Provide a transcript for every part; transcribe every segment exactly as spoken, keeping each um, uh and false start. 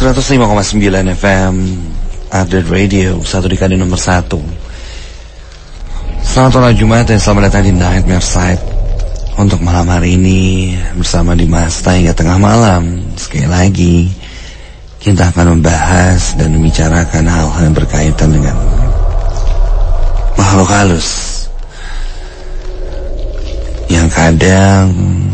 seratus lima koma sembilan F M Update Radio, satu dekade nomor satu. Selamat malam Jumat dan selamat datang di Nightmare Side. Untuk malam hari ini bersama Dimasta hingga tengah malam. Sekali lagi kita akan membahas dan membicarakan hal-hal yang berkaitan dengan makhluk halus yang kadang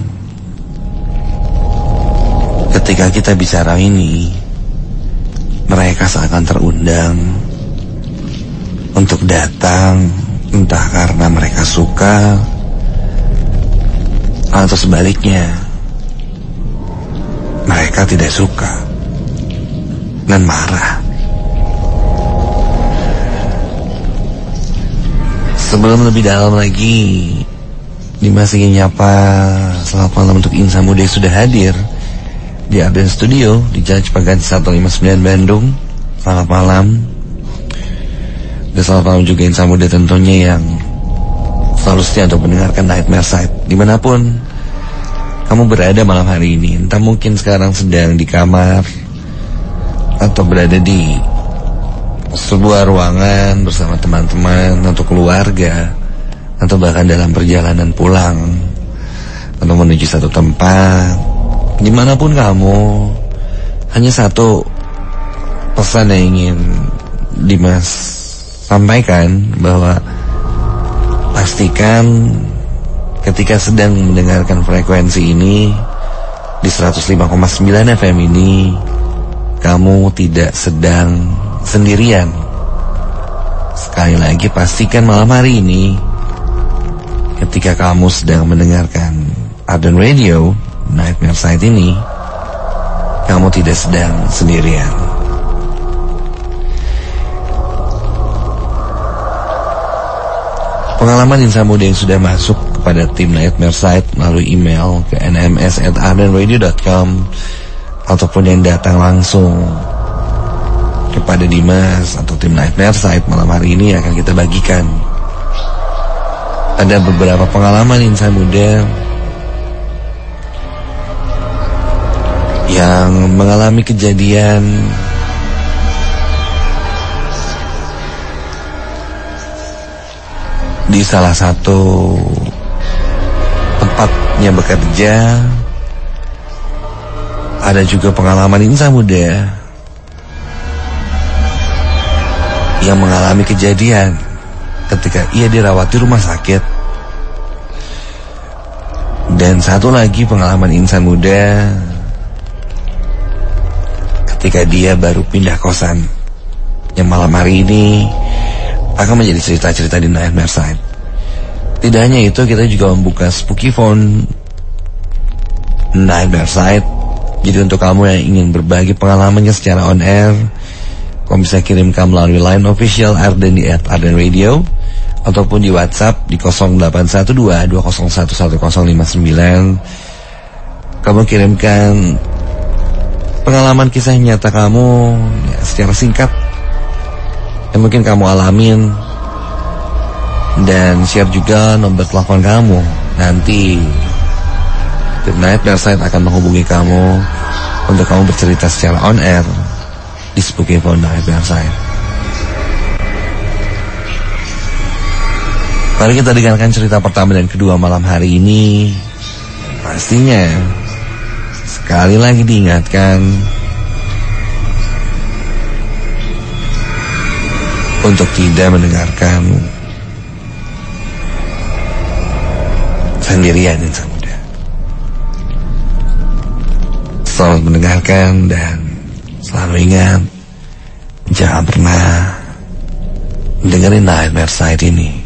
ketika kita bicara ini, mereka seakan terundang untuk datang, entah karena mereka suka atau sebaliknya mereka tidak suka dan marah. Sebelum lebih dalam lagi, Dimas ingin nyapa selamat malam untuk Insan Muda yang sudah hadir di Arden Studio di Jalan Cipaganti seratus lima puluh sembilan Bandung. Selamat malam. Dan selamat malam juga Insan Muda tentunya yang selalu setia untuk mendengarkan Nightmare Side dimanapun kamu berada malam hari ini. Entah mungkin sekarang sedang di kamar atau berada di sebuah ruangan bersama teman-teman atau keluarga, atau bahkan dalam perjalanan pulang atau menuju satu tempat. Dimanapun kamu, hanya satu pesan yang ingin Dimas sampaikan, bahwa pastikan ketika sedang mendengarkan frekuensi ini di seratus lima koma sembilan F M ini, kamu tidak sedang sendirian. Sekali lagi pastikan malam hari ini ketika kamu sedang mendengarkan Arden Radio Nightmare Side ini, kamu tidak sedang sendirian. Pengalaman Insan Muda yang sudah masuk kepada tim Nightmare Side melalui email ke n m s at arden radio dot com ataupun yang datang langsung kepada Dimas atau tim Nightmare Side malam hari ini akan kita bagikan. Ada beberapa pengalaman Insan Muda yang mengalami kejadian di salah satu tempatnya bekerja. Ada juga pengalaman Insan Muda yang mengalami kejadian ketika ia dirawat di rumah sakit. Dan satu lagi pengalaman Insan Muda ketika dia baru pindah kosan, yang malam hari ini akan menjadi cerita-cerita di Nightmare Side. Tidak hanya itu, kita juga membuka Spooky Phone Nightmare Side. Jadi untuk kamu yang ingin berbagi pengalamannya secara on air, kamu bisa kirimkan melalui line official Arden di at Arden Radio, ataupun di WhatsApp di nol delapan satu dua dua nol satu satu nol lima sembilan. Kamu kirimkan pengalaman kisah nyata kamu ya, secara singkat yang mungkin kamu alamin, dan share juga nomor telepon kamu. Nanti The Nightmare Side akan menghubungi kamu untuk kamu bercerita secara on air di Spooky Phone Nightmare Side. Mari kita dengarkan cerita pertama dan kedua malam hari ini. Pastinya sekali lagi diingatkan untuk tidak mendengarkan sendirian Insan Muda. Selamat mendengarkan dan selalu ingat, jangan pernah dengerin Nightmare Side ini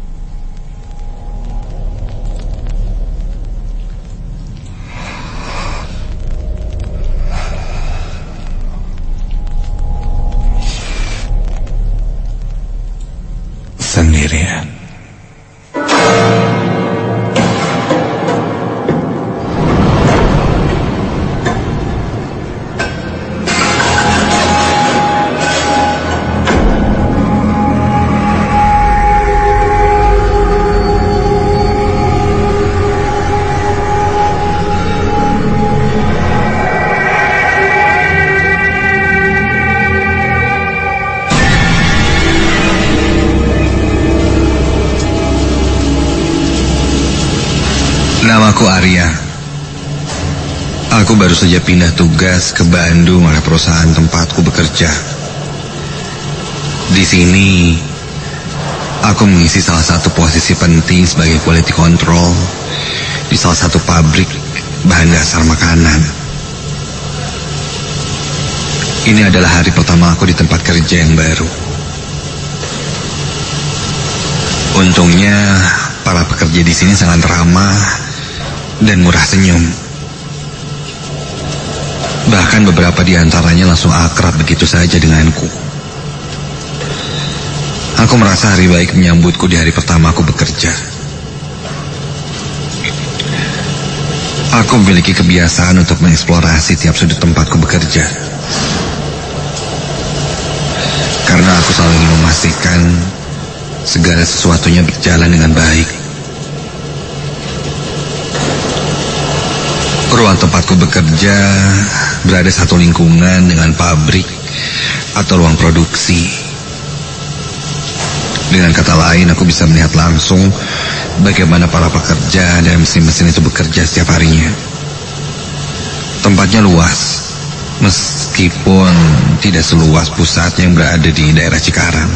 sendirian. Aku baru saja pindah tugas ke Bandung oleh perusahaan tempatku bekerja. Di sini, aku mengisi salah satu posisi penting sebagai quality control di salah satu pabrik bahan dasar makanan. Ini adalah hari pertama aku di tempat kerja yang baru. Untungnya, para pekerja di sini sangat ramah dan murah senyum. Bahkan beberapa di antaranya langsung akrab begitu saja denganku. Aku merasa hari baik menyambutku di hari pertama aku bekerja. Aku memiliki kebiasaan untuk mengeksplorasi tiap sudut tempatku bekerja. Karena aku selalu ingin memastikan segala sesuatunya berjalan dengan baik. Ruang tempatku bekerja berada satu lingkungan dengan pabrik atau ruang produksi. Dengan kata lain, aku bisa melihat langsung bagaimana para pekerja dan mesin-mesin itu bekerja setiap harinya. Tempatnya luas, meskipun tidak seluas pusat yang berada di daerah Cikarang.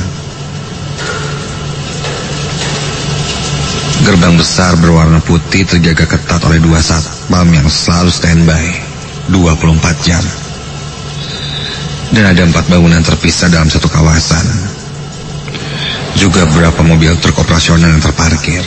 Gerbang besar berwarna putih terjaga ketat oleh dua satpam yang selalu standby dua puluh empat jam. Dan ada empat bangunan terpisah dalam satu kawasan. Juga beberapa mobil truk operasional yang terparkir.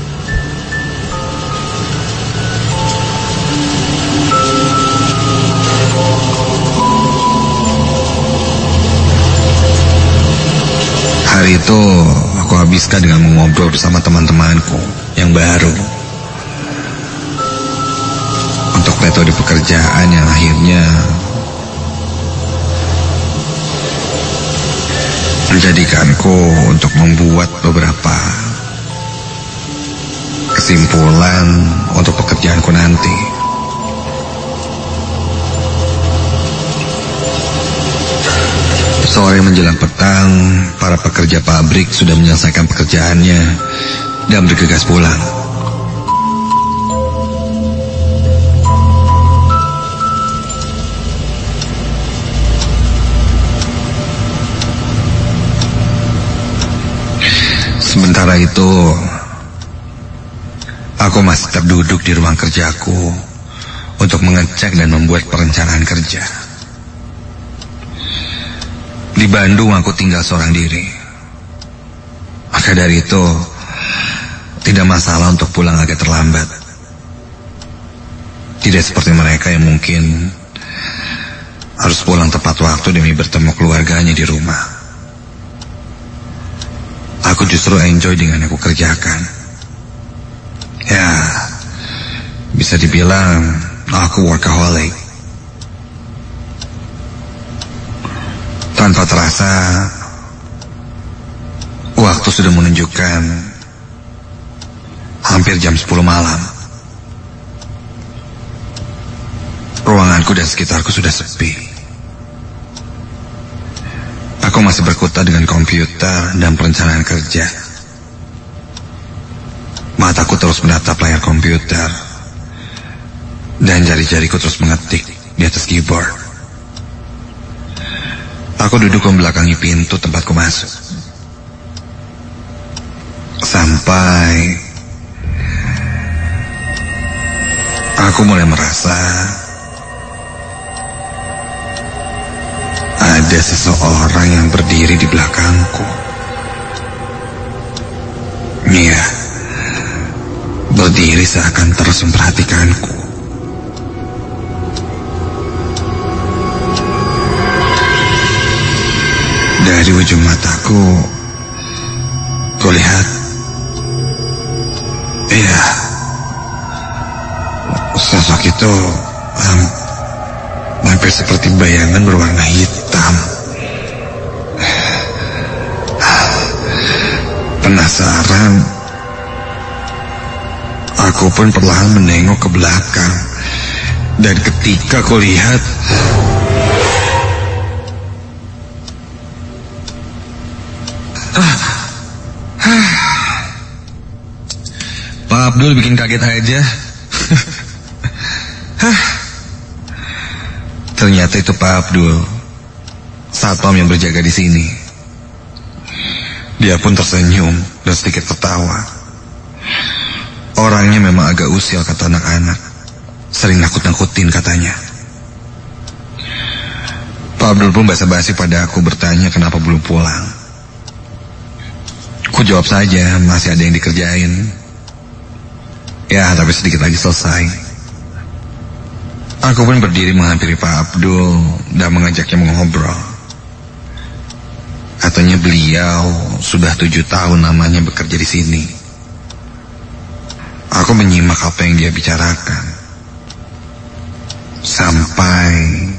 Hari itu aku habiskan dengan mengobrol bersama teman-temanku yang baru untuk metode pekerjaan yang akhirnya menjadikanku untuk membuat beberapa kesimpulan untuk pekerjaanku nanti. Sore menjelang petang, para pekerja pabrik sudah menyelesaikan pekerjaannya dan bergegas pulang. Sementara itu, aku masih terduduk di ruang kerjaku untuk mengecek dan membuat perencanaan kerja. Di Bandung aku tinggal seorang diri. Maka dari itu, tidak masalah untuk pulang agak terlambat. Tidak seperti mereka yang mungkin harus pulang tepat waktu demi bertemu keluarganya di rumah. Aku justru enjoy dengan yang aku kerjakan. Ya, bisa dibilang aku workaholic. Tanpa terasa, waktu sudah menunjukkan hampir jam sepuluh malam. Ruanganku dan sekitarku sudah sepi. Aku masih berkutat dengan komputer dan perencanaan kerja. Mataku terus menatap layar komputer dan jari-jariku terus mengetik di atas keyboard. Aku duduk membelakangi pintu tempatku masuk. Sampai aku mulai merasa ada seseorang yang berdiri di belakangku. Iya, berdiri seakan terus memperhatikanku. Dari ujung mataku, kulihat, iya, sosok itu um, hampir seperti bayangan berwarna hitam. Penasaran, aku pun perlahan menengok ke belakang, dan ketika kulihat, Pak Abdul bikin kaget aja. Ternyata itu Pak Abdul, satpam yang berjaga di sini. Dia pun tersenyum dan sedikit tertawa. Orangnya memang agak usil, kata anak-anak. Sering nakut-nakutin katanya. Pak Abdul pun basa-basi pada aku, bertanya kenapa belum pulang. Ku jawab saja masih ada yang dikerjain. Ya, tapi sedikit lagi selesai. Aku pun berdiri menghampiri Pak Abdul dan mengajaknya mengobrol. Katanya beliau sudah tujuh tahun namanya bekerja di sini. Aku menyimak apa yang dia bicarakan. Sampai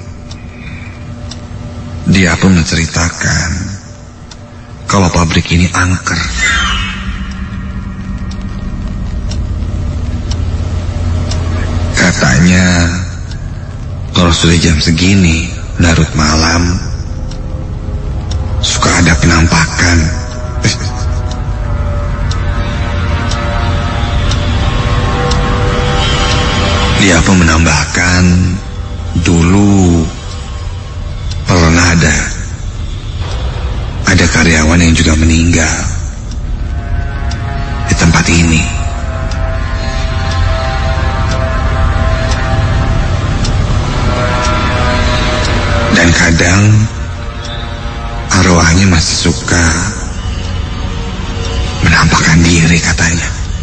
dia pun menceritakan kalau pabrik ini angker. Katanya kalau sudah jam segini, larut malam, suka ada penampakan. Dia pun menambahkan, dulu pernah ada ada karyawan yang juga meninggal di tempat ini. Dan kadang arwahnya masih suka menampakkan diri, katanya.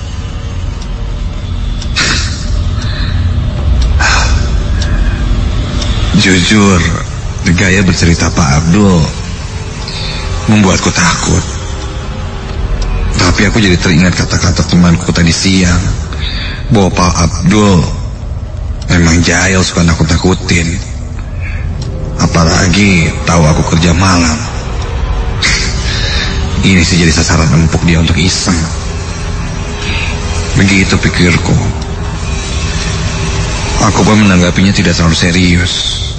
Jujur, gaya bercerita Pak Abdul membuatku takut. Tapi aku jadi teringat kata-kata temanku tadi siang, bahwa Pak Abdul memang jahil, suka nakut-nakutin. Apalagi tahu aku kerja malam. Ini sih jadi sasaran empuk dia untuk iseng. Begitu pikirku. Aku pun menanggapinya tidak terlalu serius.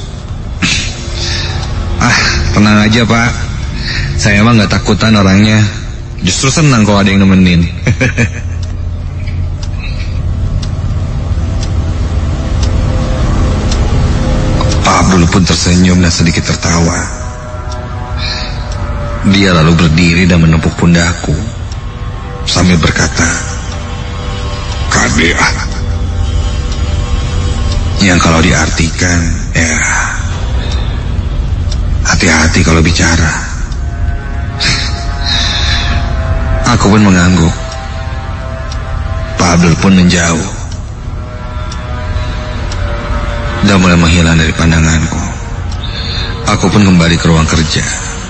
Ah, tenang aja Pak, saya emang gak takutan orangnya. Justru senang kalau ada yang nemenin. Pak Abdul pun tersenyum dan sedikit tertawa. Dia lalu berdiri dan menepuk pundakku sambil berkata, "Kadeah." Yang kalau diartikan, ya, hati-hati kalau bicara. Aku pun mengangguk. Pak Abdul pun menjauh dan mulai menghilang dari pandanganku. Aku pun kembali ke ruang kerja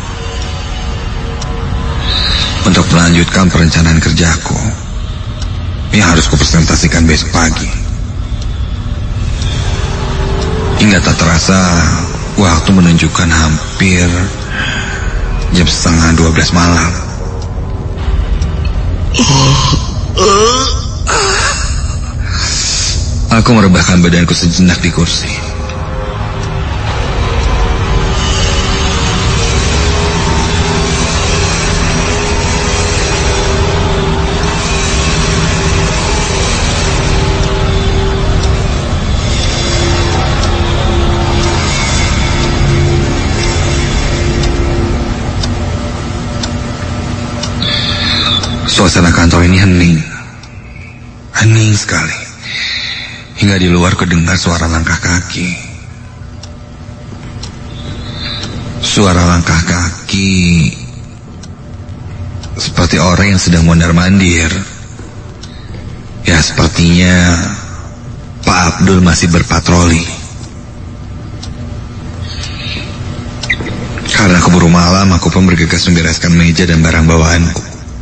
untuk melanjutkan perencanaan kerjaku yang harus kupresentasikan besok pagi. Hingga tak terasa waktu menunjukkan hampir jam setengah dua belas malam. Aku merebahkan badanku sejenak di kursi. Suasana kantor ini hening. Hening sekali. Hingga di luar kedengar suara langkah kaki. Suara langkah kaki seperti orang yang sedang mondar-mandir. Ya, sepertinya Pak Abdul masih berpatroli. Karena keburu malam, aku pun bergegas membereskan meja dan barang bawaanku.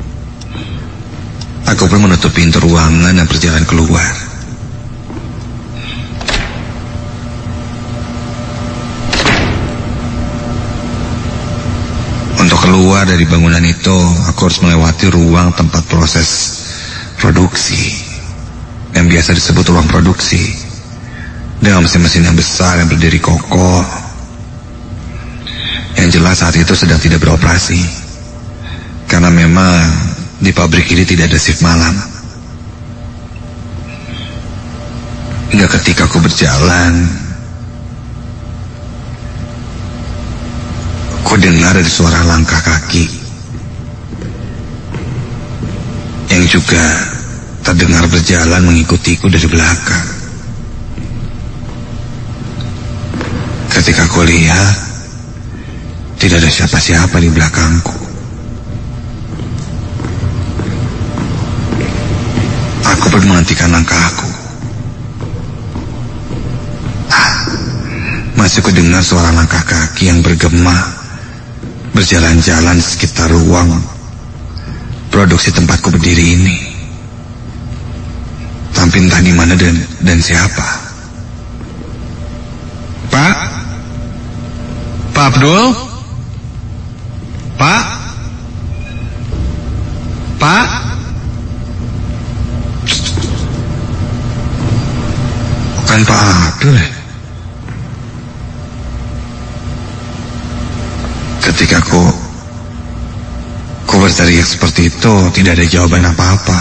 Aku pun menutup pintu ruangan dan berjalan keluar. Untuk keluar dari bangunan itu, aku harus melewati ruang tempat proses produksi, yang biasa disebut ruang produksi, dengan mesin-mesin yang besar yang berdiri kokoh. Yang jelas saat itu sedang tidak beroperasi, karena memang di pabrik ini tidak ada shift malam. Hingga ketika aku berjalan, Aku dengar ada suara langkah kaki yang juga terdengar berjalan mengikutiku dari belakang. Ketika aku lihat, tidak ada siapa-siapa di belakangku. Aku pun menghentikan langkahku. Ah, masih kudengar suara langkah kaki yang bergema berjalan-jalan di sekitar ruang produksi tempatku berdiri ini. Tapi entah di mana dan dan siapa. Pak? Pak Abdul? Pak? Pak? Bukan Pak Abdul ya? Ketika ku ku berteriak seperti itu, tidak ada jawaban apa-apa.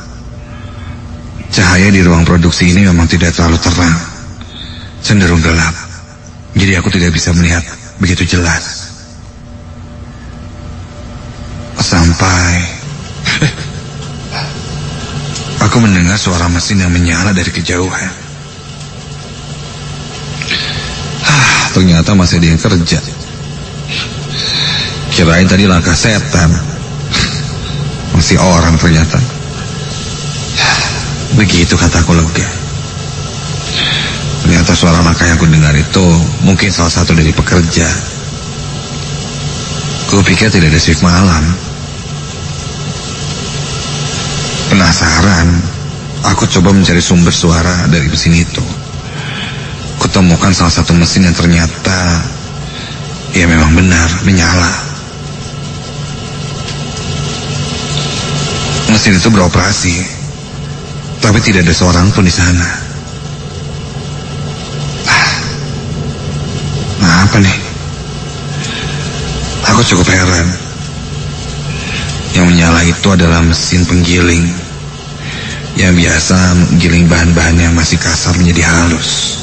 Cahaya di ruang produksi ini memang tidak terlalu terang, cenderung gelap. Jadi aku tidak bisa melihat begitu jelas. Sampai aku mendengar suara mesin yang menyala dari kejauhan. Ah, ternyata masih ada yang kerja. Kirain tadi langkah setan. Masih orang ternyata. Begitu kataku lega. Ternyata suara langkah yang aku dengar itu mungkin salah satu dari pekerja. Kupikir tidak ada shift malam. Penasaran, aku coba mencari sumber suara dari mesin itu. Kutemukan salah satu mesin yang ternyata ya memang benar menyala. Mesin itu beroperasi, tapi tidak ada seorang pun di sana. Ah, nah apa nih? Aku cukup heran. Yang menyala itu adalah mesin penggiling yang biasa menggiling bahan-bahan yang masih kasar menjadi halus.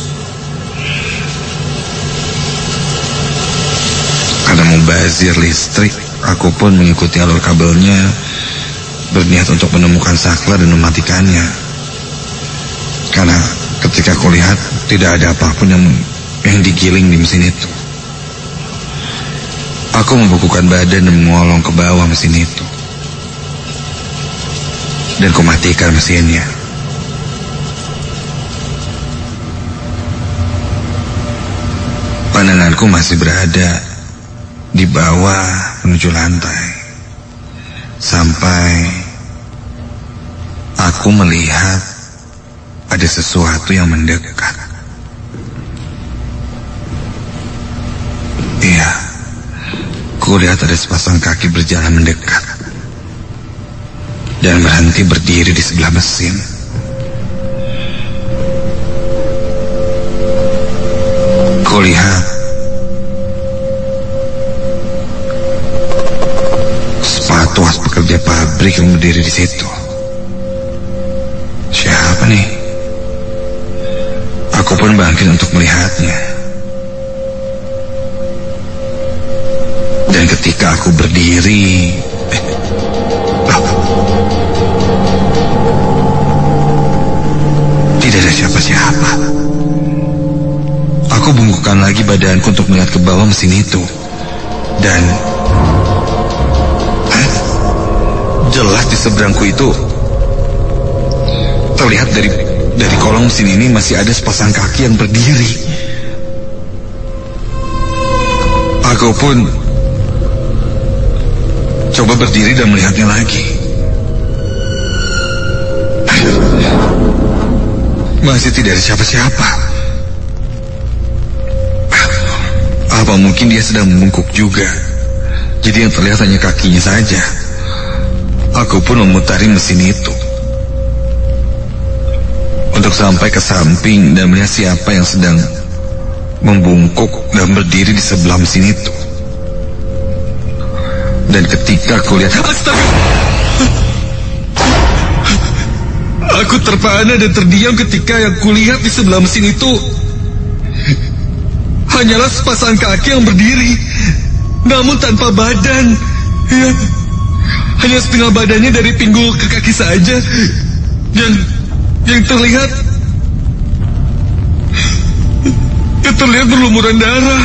Karena mubazir listrik, aku pun mengikuti alur kabelnya, berniat untuk menemukan saklar dan mematikannya. Karena ketika aku lihat tidak ada apapun yang yang digiling di mesin itu. Aku membukukan badan dan mengolong ke bawah mesin itu. Dan ku matikan mesinnya. Pandanganku masih berada di bawah menuju lantai. Sampai aku melihat ada sesuatu yang mendekat. Iya, ku lihat ada sepasang kaki berjalan mendekat dan berhenti berdiri di sebelah mesin. Ku lihat sepatu khas pekerja pabrik yang berdiri di situ. Siapa nih? Aku pun bangkit untuk melihatnya. Dan ketika aku berdiri, eh, oh, tidak ada siapa-siapa. Aku bungkukkan lagi badanku untuk melihat ke bawah mesin itu. Dan eh, jelas di seberangku itu terlihat dari dari kolong mesin ini masih ada sepasang kaki yang berdiri. Aku pun coba berdiri dan melihatnya lagi. Masih tidak ada siapa-siapa. Apa mungkin dia sedang membungkuk juga? Jadi yang terlihat hanya kakinya saja. Aku pun memutari mesin itu untuk sampai ke samping dan melihat siapa yang sedang membungkuk dan berdiri di sebelah mesin itu. Dan ketika aku lihat, astaga, aku terpana dan terdiam ketika yang kulihat di sebelah mesin itu hanyalah sepasang kaki yang berdiri. namun tanpa badan. Ya, hanya setengah badannya dari pinggul ke kaki saja yang yang terlihat yang terlihat berlumuran darah.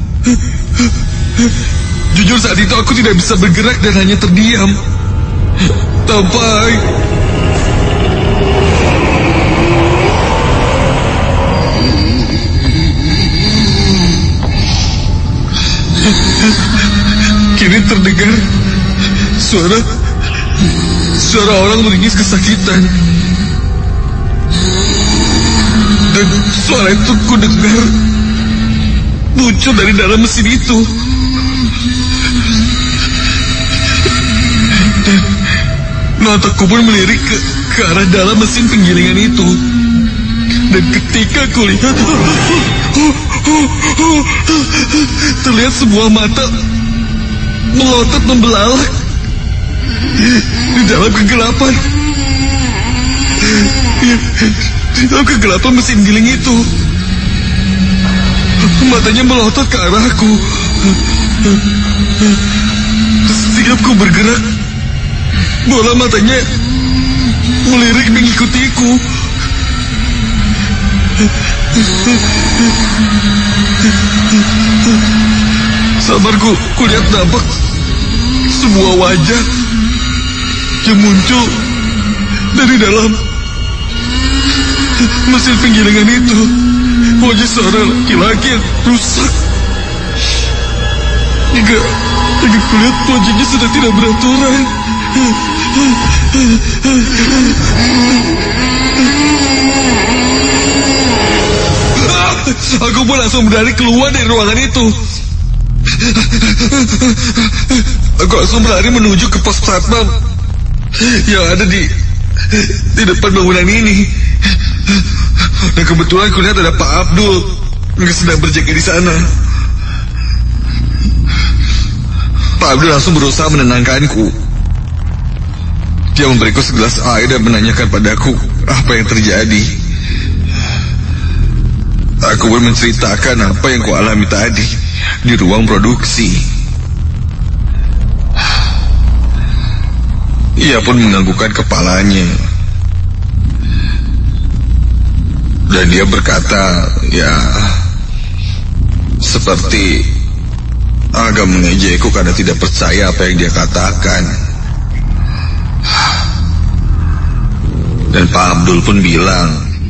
Jujur saat itu aku tidak bisa bergerak dan hanya terdiam sampai kini terdengar suara suara orang meringis kesakitan. Dan suara itu ku dengar muncul dari dalam mesin itu. Dan mataku pun melirik ke, ke arah dalam mesin penggilingan itu. Dan ketika ku lihat, terlihat sebuah mata melotot membelalak di dalam kegelapan. Di dalam kegelapan mesin giling itu, matanya melotot ke arahku. Setiap ku bergerak, bola matanya melirik mengikutiku. Sabarku, kulihat nampak sebuah wajah yang muncul dari dalam mesin penggilingan itu. Wajah seorang laki-laki yang rusak. Hingga, hingga kulihat wajahnya sudah tidak beraturan. Aku pun langsung berlari keluar dari ruangan itu. Aku langsung berlari menuju ke pos satpam yang ada di di depan bangunan ini. Dan kebetulan kulihat ada Pak Abdul yang sedang berjaga di sana. Pak Abdul langsung berusaha menenangkanku. Dia memberiku segelas air dan menanyakan padaku apa yang terjadi. Aku pun menceritakan apa yang kualami tadi di ruang produksi. Ia pun menganggukkan kepalanya. Dan dia berkata, ya, seperti agak mengejekku karena tidak percaya apa yang dia katakan. Dan Pak Abdul pun bilang,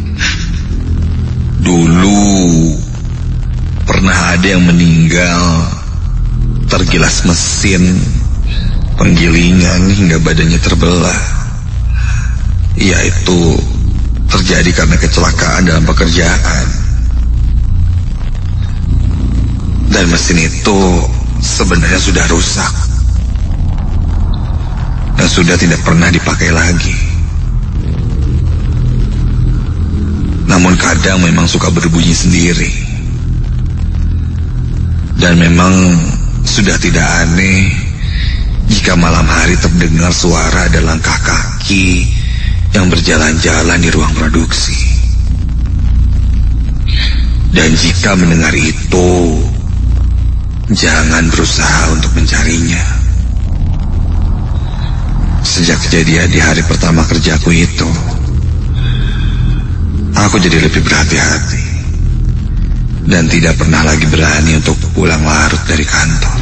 dulu pernah ada yang meninggal tergilas mesin penggilingan hingga badannya terbelah. Yaitu terjadi karena kecelakaan dalam pekerjaan. Dan mesin itu sebenarnya sudah rusak dan sudah tidak pernah dipakai lagi. Namun kadang memang suka berbunyi sendiri. Dan memang sudah tidak aneh jika malam hari terdengar suara ada langkah kaki yang berjalan-jalan di ruang produksi. Dan jika mendengar itu, jangan berusaha untuk mencarinya. Sejak kejadian di hari pertama kerjaku itu, aku jadi lebih berhati-hati dan tidak pernah lagi berani untuk pulang larut dari kantor.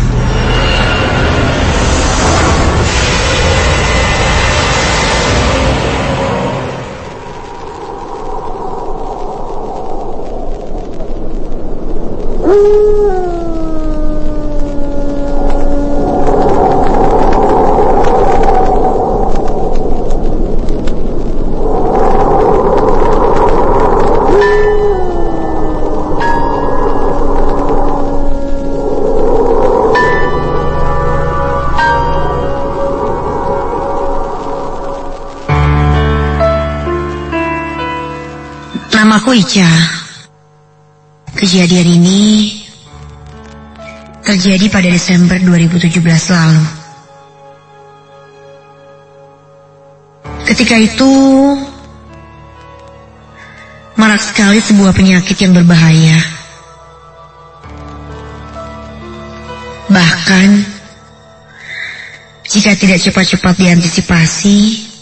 Namaku Ica. Kejadian ini terjadi pada Desember dua ribu tujuh belas lalu. Ketika itu marak sekali sebuah penyakit yang berbahaya. Bahkan, jika tidak cepat-cepat diantisipasi,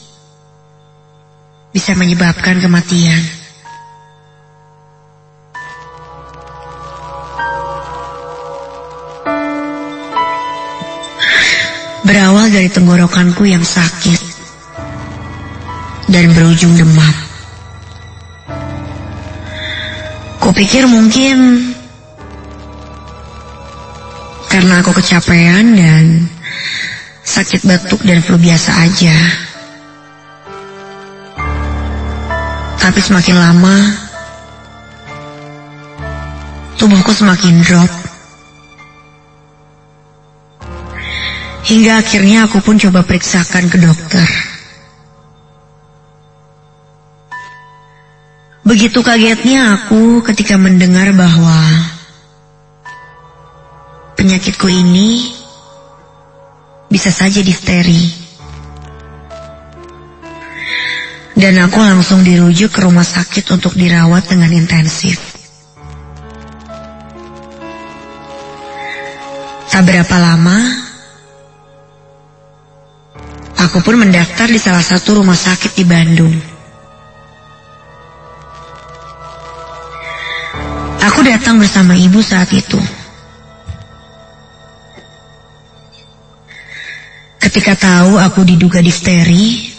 bisa menyebabkan kematian. Berawal dari tenggorokanku yang sakit dan berujung demam. Kupikir mungkin karena aku kecapean dan sakit batuk dan flu biasa aja. Tapi semakin lama, tubuhku semakin drop. Hingga akhirnya aku pun coba periksakan ke dokter. Begitu kagetnya aku ketika mendengar bahwa penyakitku ini bisa saja difteri. Dan aku langsung dirujuk ke rumah sakit untuk dirawat dengan intensif. Tak berapa lama, aku pun mendaftar di salah satu rumah sakit di Bandung. Aku datang bersama ibu saat itu. Ketika tahu aku diduga difteri,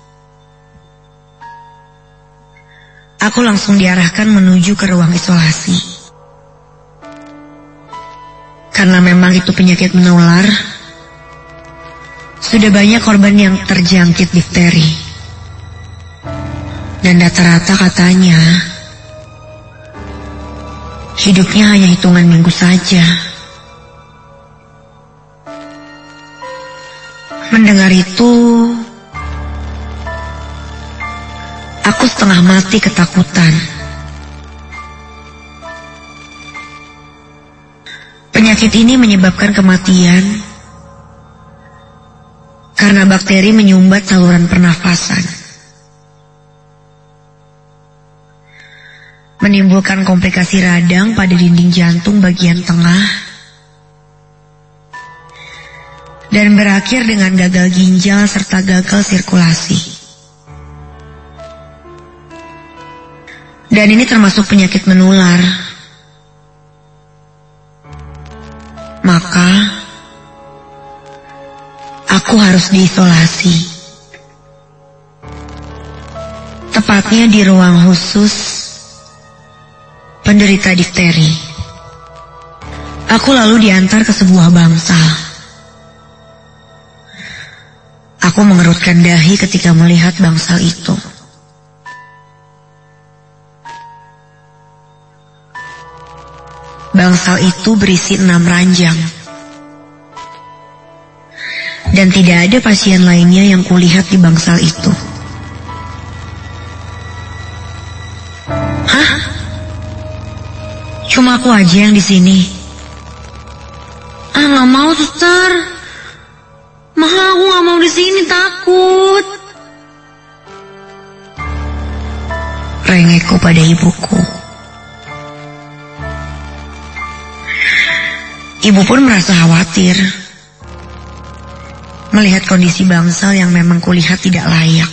aku langsung diarahkan menuju ke ruang isolasi. Karena memang itu penyakit menular, sudah banyak korban yang terjangkit difteri. Dan rata-rata katanya, hidupnya hanya hitungan minggu saja. Mendengar itu, aku setengah mati ketakutan. Penyakit ini menyebabkan kematian karena bakteri menyumbat saluran pernafasan, menimbulkan komplikasi radang pada dinding jantung bagian tengah, dan berakhir dengan gagal ginjal serta gagal sirkulasi. Dan ini termasuk penyakit menular. Maka, aku harus diisolasi. Tepatnya di ruang khusus penderita difteri. Aku lalu diantar ke sebuah bangsal. Aku mengerutkan dahi ketika melihat bangsal itu. Bangsal itu berisi enam ranjang. Dan tidak ada pasien lainnya yang kulihat di bangsal itu. Hah? Cuma aku aja yang di sini. Ah, nggak mau, suster. Mahal, aku nggak mau di sini, takut. Rengekku pada ibuku. Ibu pun merasa khawatir melihat kondisi bangsal yang memang kulihat tidak layak.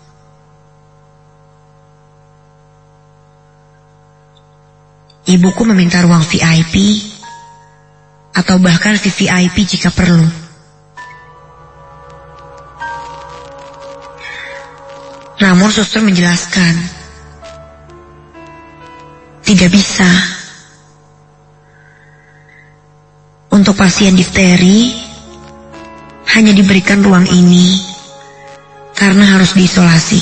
Ibuku meminta ruang V I P atau bahkan V V I P jika perlu. Namun suster menjelaskan, tidak bisa. Untuk pasien difteri hanya diberikan ruang ini karena harus diisolasi.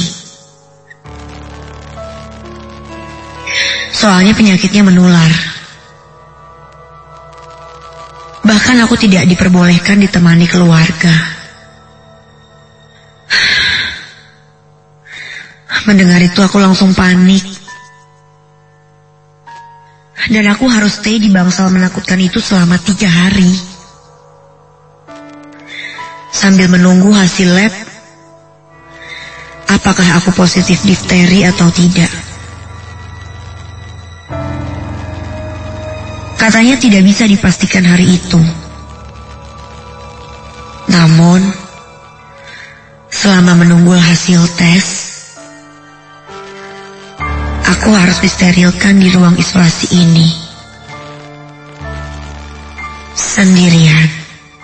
Soalnya penyakitnya menular. Bahkan aku tidak diperbolehkan ditemani keluarga. Mendengar itu aku langsung panik. Dan aku harus stay di bangsal menakutkan itu selama tiga hari. Sambil menunggu hasil lab, apakah aku positif difteri atau tidak. Katanya tidak bisa dipastikan hari itu. Namun, selama menunggu hasil tes, aku harus disterilkan di ruang isolasi ini. Sendirian.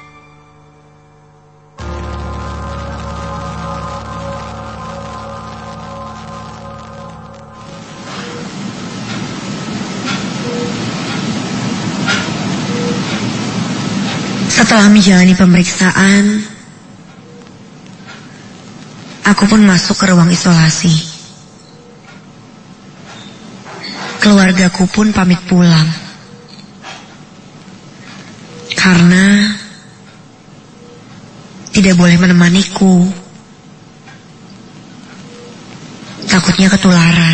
Setelah menjalani pemeriksaan, aku pun masuk ke ruang isolasi. Keluargaku pun pamit pulang. Karena tidak boleh menemaniku. Takutnya ketularan.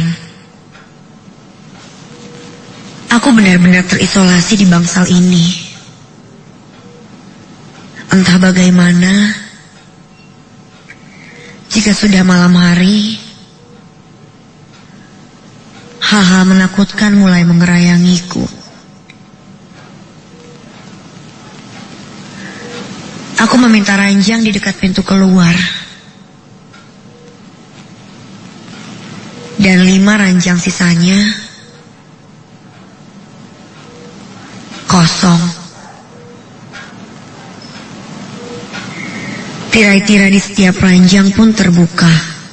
Aku benar-benar terisolasi di bangsal ini. Entah bagaimana, jika sudah malam hari, hal-hal menakutkan mulai mengerayangiku. Aku meminta ranjang di dekat pintu keluar. Dan lima ranjang sisanya kosong. Tirai-tirai di setiap ranjang pun terbuka.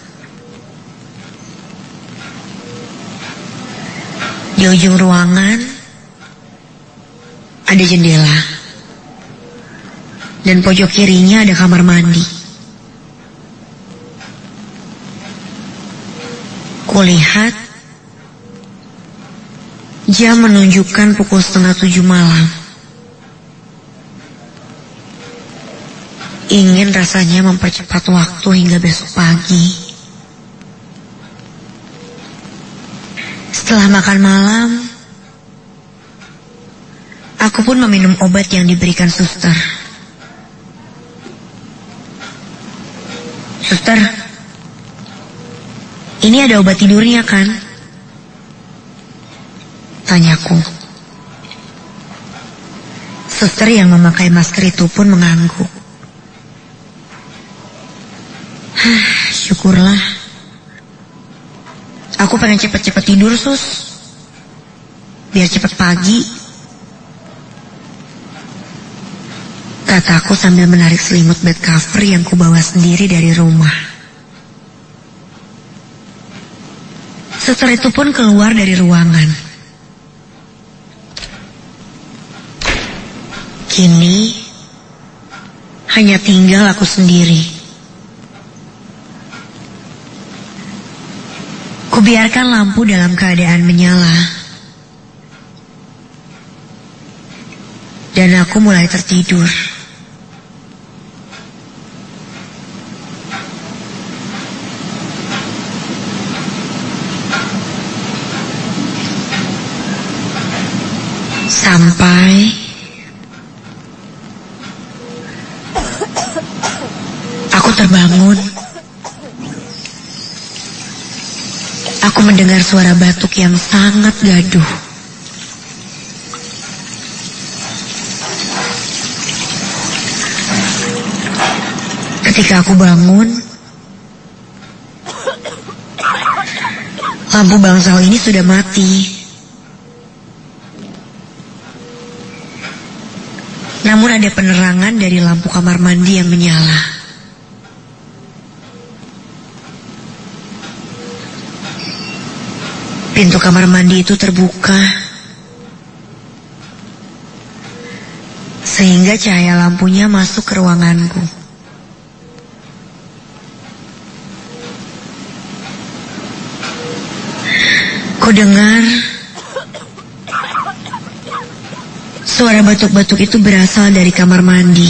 Di ujung ruangan ada jendela. Dan pojok kirinya ada kamar mandi. Kulihat jam menunjukkan pukul setengah tujuh malam. Ingin rasanya mempercepat waktu hingga besok pagi. Setelah makan malam, aku pun meminum obat yang diberikan suster. Suster, ini ada obat tidurnya kan? Tanyaku. Suster yang memakai masker itu pun mengangguk. Syukurlah. Aku pengen cepet-cepet tidur, Sus. Biar cepet pagi. Kataku sambil menarik selimut bed cover yang kubawa sendiri dari rumah. Suster itu pun keluar dari ruangan. Kini hanya tinggal aku sendiri. Kubiarkan lampu dalam keadaan menyala. Dan aku mulai tertidur. Sampai aku terbangun. Aku mendengar suara batuk yang sangat gaduh. Ketika aku bangun, lampu bangsal ini sudah mati. Namun ada penerangan dari lampu kamar mandi yang menyala. Pintu kamar mandi itu terbuka, sehingga cahaya lampunya masuk ke ruanganku. Kudengar suara batuk-batuk itu berasal dari kamar mandi.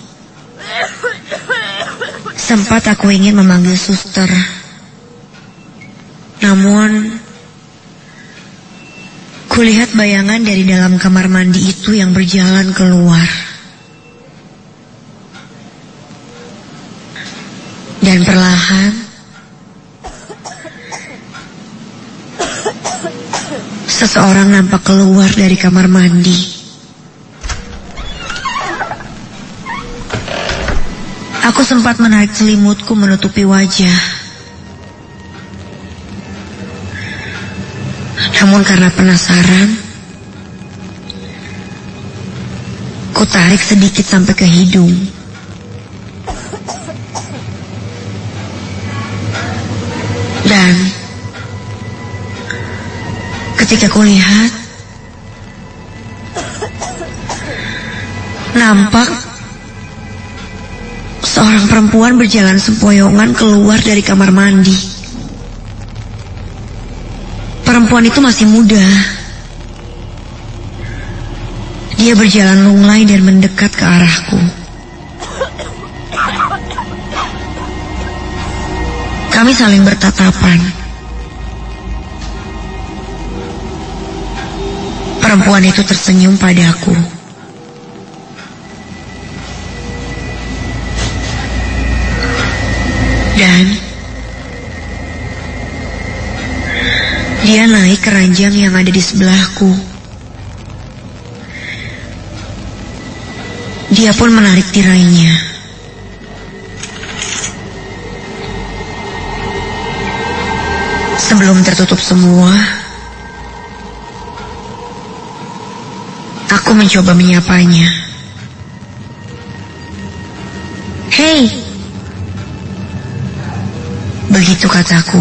Sempat aku ingin memanggil suster, namun kulihat bayangan dari dalam kamar mandi itu yang berjalan keluar. Dan perlahan seseorang nampak keluar dari kamar mandi. Aku sempat menarik selimutku menutupi wajah. Namun karena penasaran, ku tarik sedikit sampai ke hidung. Dan ketika ku lihat, nampak seorang perempuan berjalan sempoyongan keluar dari kamar mandi. Perempuan itu masih muda. Dia berjalan lunglai dan mendekat ke arahku. Kami saling bertatapan. Perempuan itu tersenyum padaku. Dan dia naik ke ranjang yang ada di sebelahku. Dia pun menarik tirainya. Sebelum tertutup semua, aku mencoba menyapanya. "Hei!" Begitu kataku.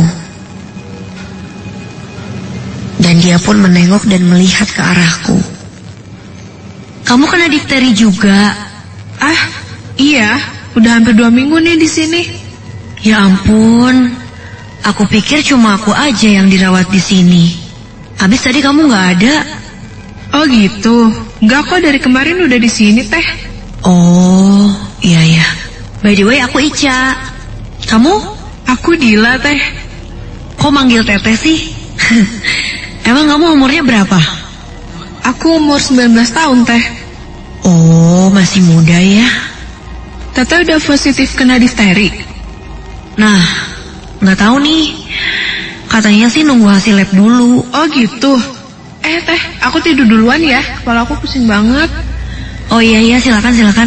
Dan dia pun menengok dan melihat ke arahku. "Kamu kena difteri juga?" "Ah, iya. Udah hampir dua minggu nih di sini." "Ya ampun. Aku pikir cuma aku aja yang dirawat di sini. Habis tadi kamu nggak ada." "Oh gitu. Nggak kok, dari kemarin udah di sini teh." "Oh, iya ya. By the way, aku Ica. Kamu?" "Aku Dila teh." "Kok manggil teteh sih?" "Emang kamu umurnya berapa?" "Aku umur sembilan belas tahun teh." "Oh, masih muda ya." "Teteh udah positif kena difteri?" "Nah, nggak tahu nih. Katanya sih nunggu hasil lab dulu." "Oh gitu. Eh teh, aku tidur duluan ya. Kepala aku pusing banget." "Oh iya iya, silakan silakan."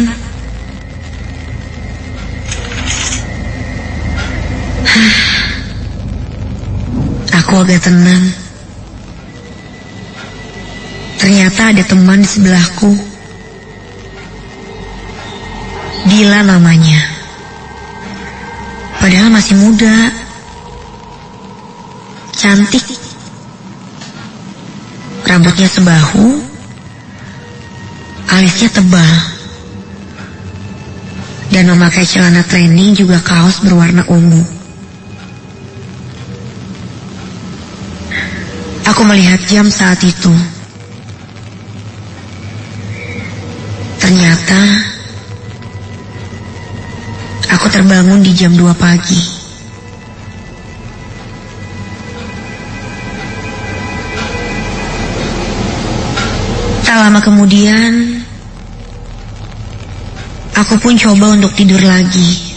Aku agak tenang. Ternyata ada teman di sebelahku. Dila namanya. Padahal masih muda. Cantik. Rambutnya sebahu. Alisnya tebal. Dan memakai celana training juga kaos berwarna ungu. Aku melihat jam saat itu. Ternyata aku terbangun di jam dua pagi. Tak lama kemudian, aku pun coba untuk tidur lagi.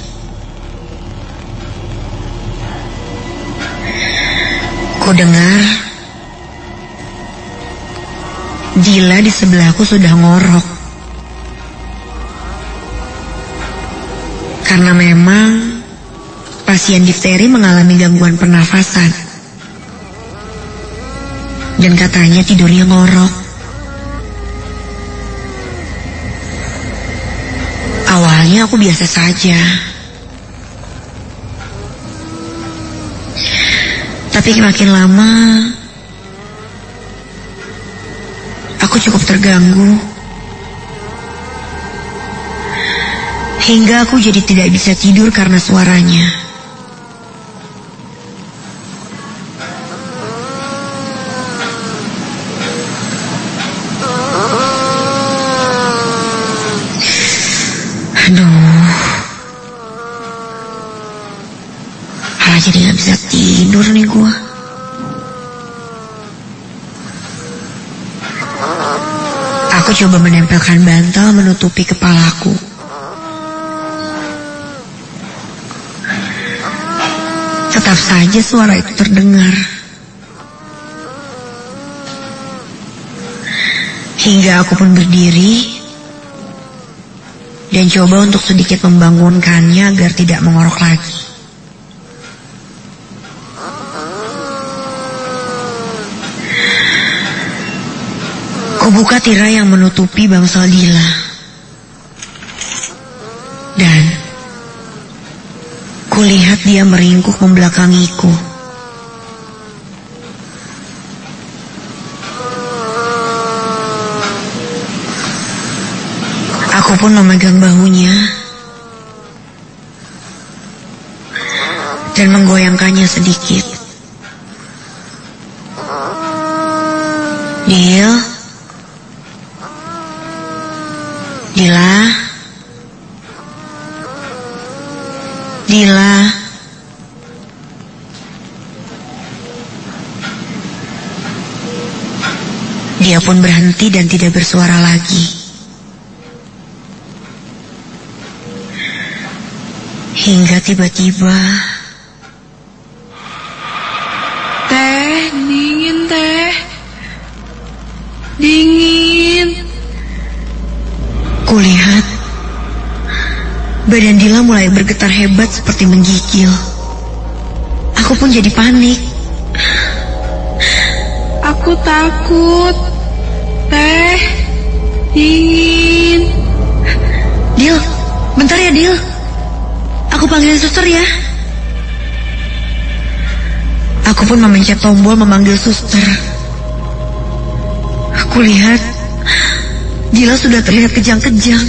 Ku dengar Dila di sebelahku sudah ngorok. Karena memang pasien difteri mengalami gangguan pernafasan. Dan katanya tidurnya ngorok. Awalnya aku biasa saja. Tapi makin lama aku cukup terganggu. Hingga aku jadi tidak bisa tidur karena suaranya. Aduh. Malah jadi gak bisa tidur nih gua. Aku coba menempelkan bantal menutupi kepalaku. Tetap saja suara itu terdengar. Hingga aku pun berdiri dan coba untuk sedikit membangunkannya agar tidak mengorok lagi. Kubuka tirai yang menutupi bangsal Dila, dan kulihat dia meringkuk membelakangiku. Aku pun memegang bahunya dan menggoyangkannya sedikit. Dil, Dila, Dila. Dia pun berhenti dan tidak bersuara lagi. Hingga tiba-tiba, Teh, dingin teh. Dingin. kulihat badan Dila mulai bergetar hebat seperti menggigil. Aku pun jadi panik. Aku takut. Teh, dingin. Dil, bentar ya Dil. Aku panggil suster ya. Aku pun memencet tombol memanggil suster. Aku lihat Dila sudah terlihat kejang-kejang.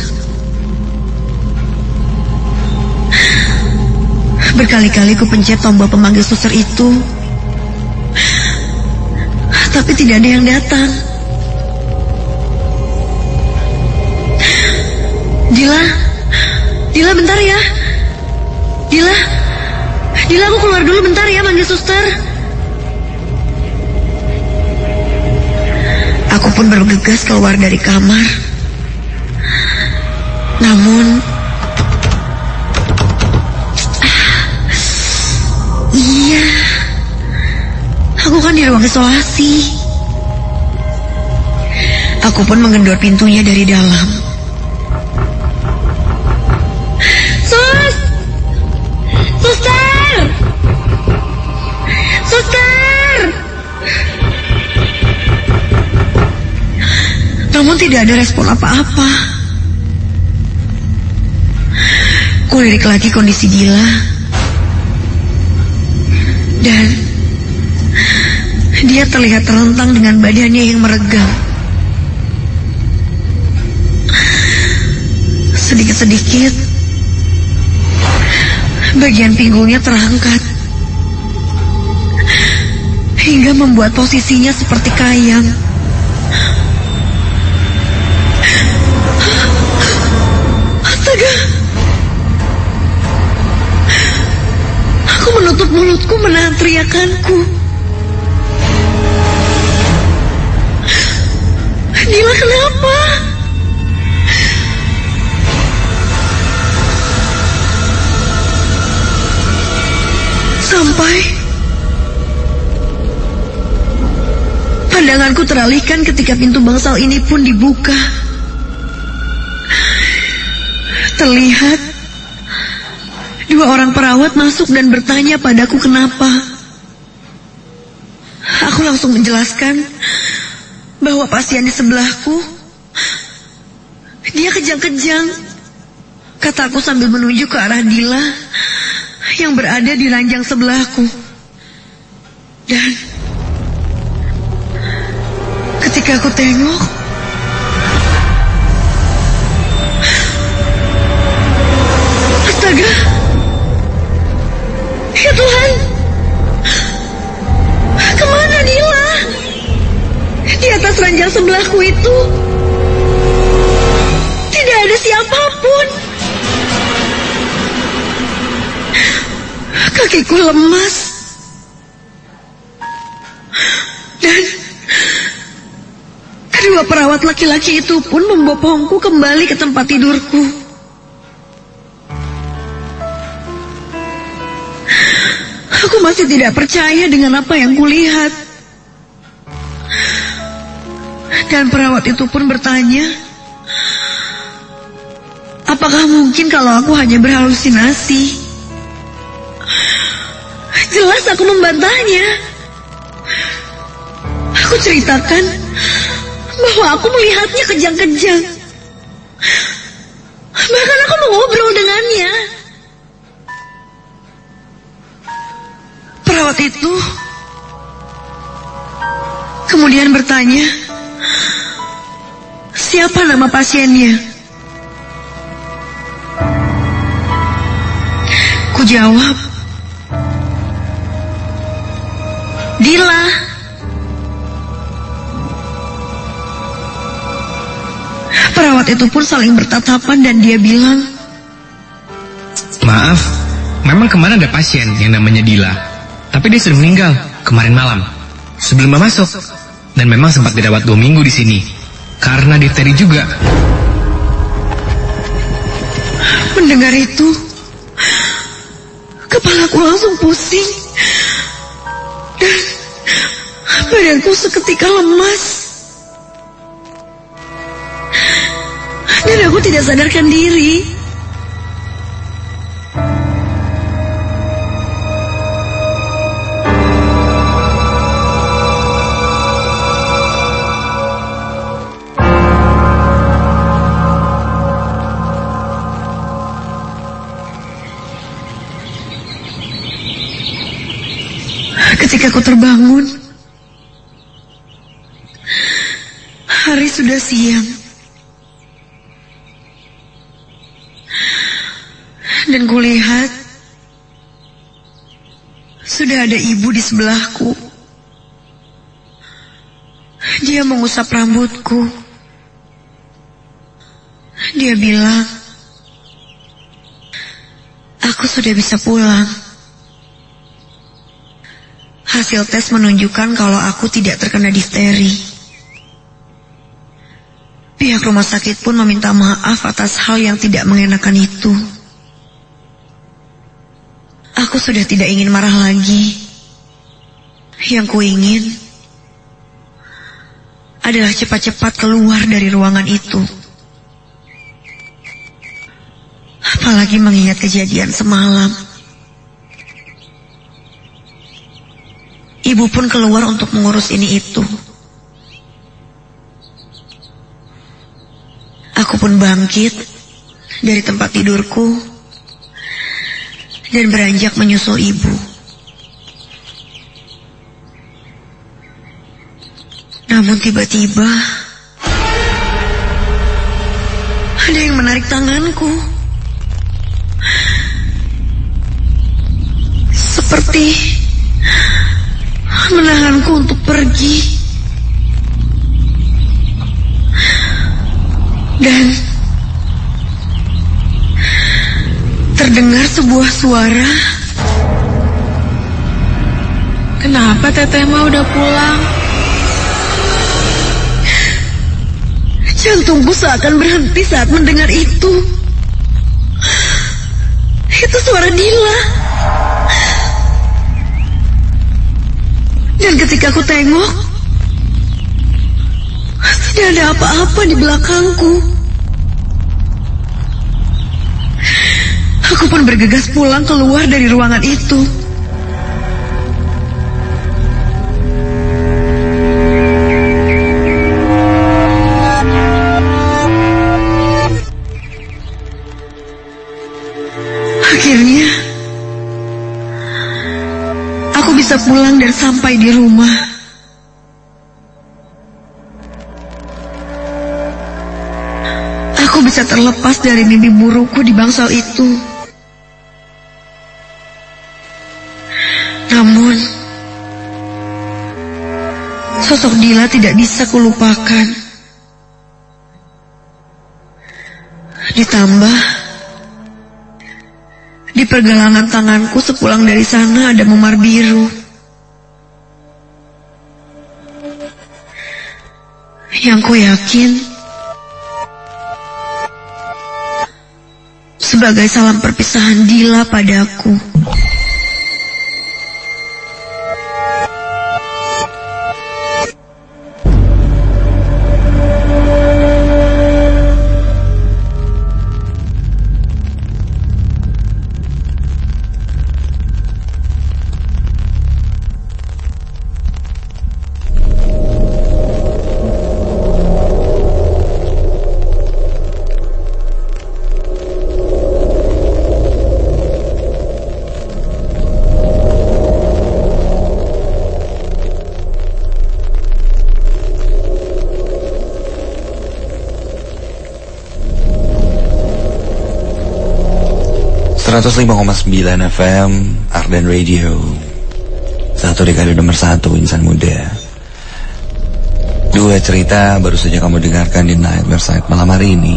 Berkali-kali ku pencet tombol pemanggil suster itu, tapi tidak ada yang datang. Dila, Dila bentar ya. Dila, Dila aku keluar dulu bentar ya manggil suster. Aku pun bergegas keluar dari kamar. Namun, iya, aku kan di ruang isolasi. Aku pun mengendor pintunya dari dalam. Sus! Suster! Suster! Namun tidak ada respon apa-apa. Kulirik lagi kondisi Dila, dan dia terlihat terlentang dengan badannya yang meregang. Sedikit-sedikit bagian pinggulnya terangkat hingga membuat posisinya seperti kayang. Astaga! Aku menutup mulutku menahan teriakanku. Dila, kenapa? Sampai pandanganku teralihkan ketika pintu bangsal ini pun dibuka. Terlihat dua orang perawat masuk dan bertanya padaku kenapa. Aku langsung menjelaskan bahwa pasien di sebelahku, dia kejang-kejang, kataku sambil menunjuk ke arah Dila yang berada di ranjang sebelahku. Dan ketika aku tengok, astaga, ya Tuhan, kemana Dila? Di atas ranjang sebelahku itu tidak ada siapapun. Kakiku lemas, dan kedua perawat laki-laki itu pun membopongku kembali ke tempat tidurku. Aku masih tidak percaya dengan apa yang kulihat. Dan perawat itu pun bertanya, apa Apakah mungkin kalau aku hanya berhalusinasi? Jelas aku membantahnya. Aku ceritakan bahwa aku melihatnya kejang-kejang. Bahkan aku mengobrol dengannya. Perawat itu kemudian bertanya, siapa nama pasiennya? Ku jawab, Dila. Perawat itu pun saling bertatapan dan dia bilang, maaf, memang kemarin ada pasien yang namanya Dila, tapi dia sudah meninggal kemarin malam sebelum Mbak masuk, dan memang sempat dirawat dua minggu di sini karena difteri juga. Mendengar itu, kepalaku langsung pusing dan badanku seketika lemas. Dan aku tidak sadarkan diri. Ketika aku terbangun, hari sudah siang. Dan kulihat sudah ada ibu di sebelahku. Dia mengusap rambutku. Dia bilang, aku sudah bisa pulang. Hasil tes menunjukkan kalau aku tidak terkena difteri. Pihak rumah sakit pun meminta maaf atas hal yang tidak mengenakan itu. Aku sudah tidak ingin marah lagi. Yang kuingin adalah cepat-cepat keluar dari ruangan itu. Apalagi mengingat kejadian semalam. Ibu pun keluar untuk mengurus ini itu. Aku pun bangkit dari tempat tidurku dan beranjak menyusul ibu. Namun tiba-tiba ada yang menarik tanganku. Seperti menahanku untuk pergi. Dan terdengar sebuah suara. Kenapa Teteh mah udah pulang? Jantungku seakan berhenti saat mendengar itu. Itu suara Dila. Dan ketika aku tengok, tidak ada apa-apa di belakangku. Aku pun bergegas pulang keluar dari ruangan itu. Akhirnya, aku bisa pulang dan sampai di rumah. Aku bisa terlepas dari mimpi burukku di bangsal itu. Namun, sosok Dila tidak bisa kulupakan. Ditambah, di pergelangan tanganku sepulang dari sana ada memar biru. Yang ku yakin sebagai salam perpisahan Dila padaku. seratus lima koma sembilan F M Arden Radio, satu dekade nomor satu insan muda. Dua cerita baru saja kamu dengarkan di Nightmare Side malam hari ini,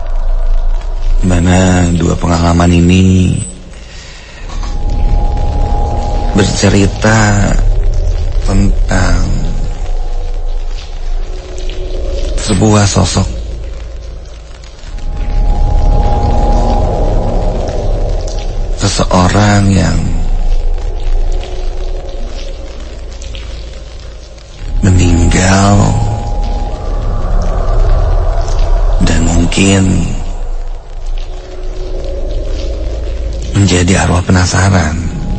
mana dua pengalaman ini bercerita tentang sebuah sosok seseorang yang meninggal dan mungkin menjadi arwah penasaran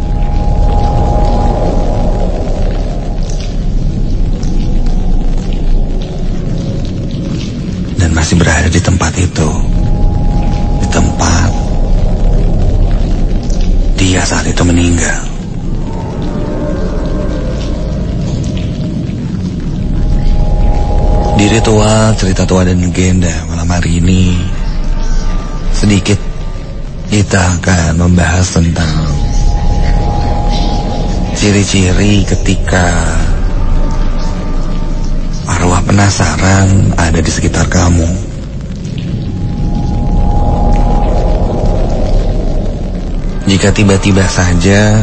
dan masih berada di tempat itu, di tempat dia saat itu meninggal. Di ritual cerita tua dan legenda malam hari ini, sedikit kita akan membahas tentang ciri-ciri ketika arwah penasaran ada di sekitar kamu. Jika tiba-tiba saja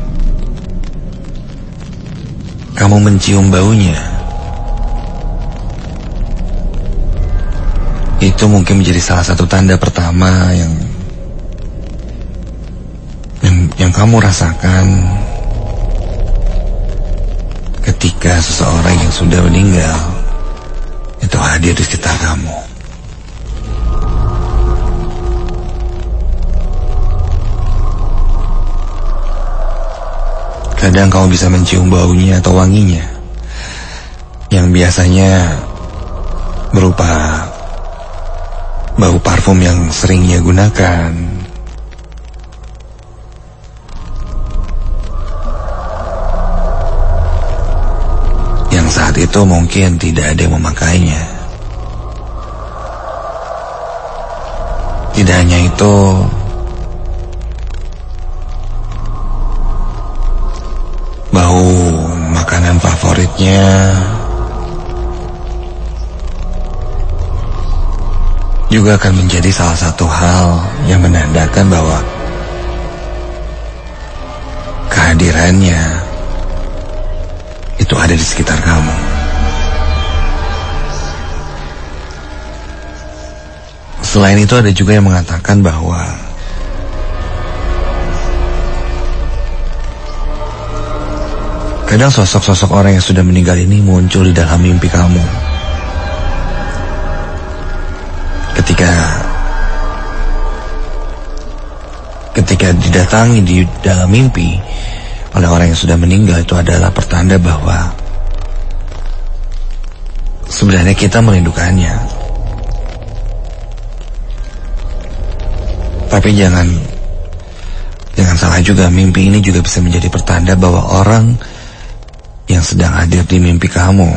kamu mencium baunya, itu mungkin menjadi salah satu tanda pertama yang yang, yang kamu rasakan ketika seseorang yang sudah meninggal itu hadir di sekitar kamu. Kadang kamu bisa mencium baunya atau wanginya, yang biasanya berupa bau parfum yang sering ia gunakan, yang saat itu mungkin tidak ada yang memakainya. Tidak hanya itu, bau makanan favoritnya juga akan menjadi salah satu hal yang menandakan bahwa kehadirannya itu ada di sekitar kamu. Selain itu ada juga yang mengatakan bahwa kadang sosok-sosok orang yang sudah meninggal ini muncul di dalam mimpi kamu. Ketika Ketika didatangi di dalam mimpi oleh orang yang sudah meninggal, itu adalah pertanda bahwa sebenarnya kita merindukannya. Tapi jangan Jangan salah juga, mimpi ini juga bisa menjadi pertanda bahwa orang yang sedang hadir di mimpi kamu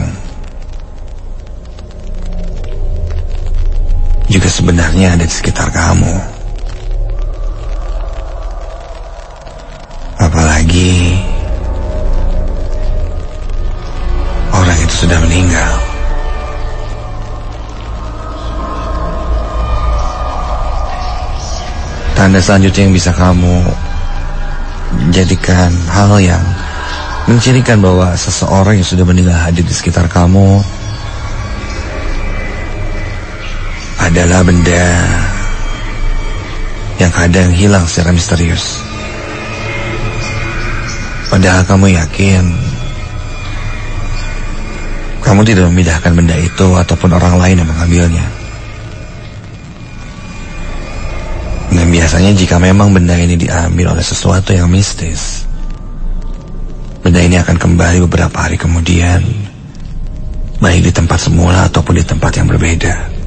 juga sebenarnya ada di sekitar kamu. Apalagi orang itu sudah meninggal. Tanda selanjutnya yang bisa kamu jadikan hal yang mencirikan bahwa seseorang yang sudah meninggal hadir di sekitar kamu adalah benda yang kadang hilang secara misterius. Padahal kamu yakin kamu tidak memindahkan benda itu ataupun orang lain yang mengambilnya. Dan biasanya jika memang benda ini diambil oleh sesuatu yang mistis, benda ini akan kembali beberapa hari kemudian, baik di tempat semula ataupun di tempat yang berbeda.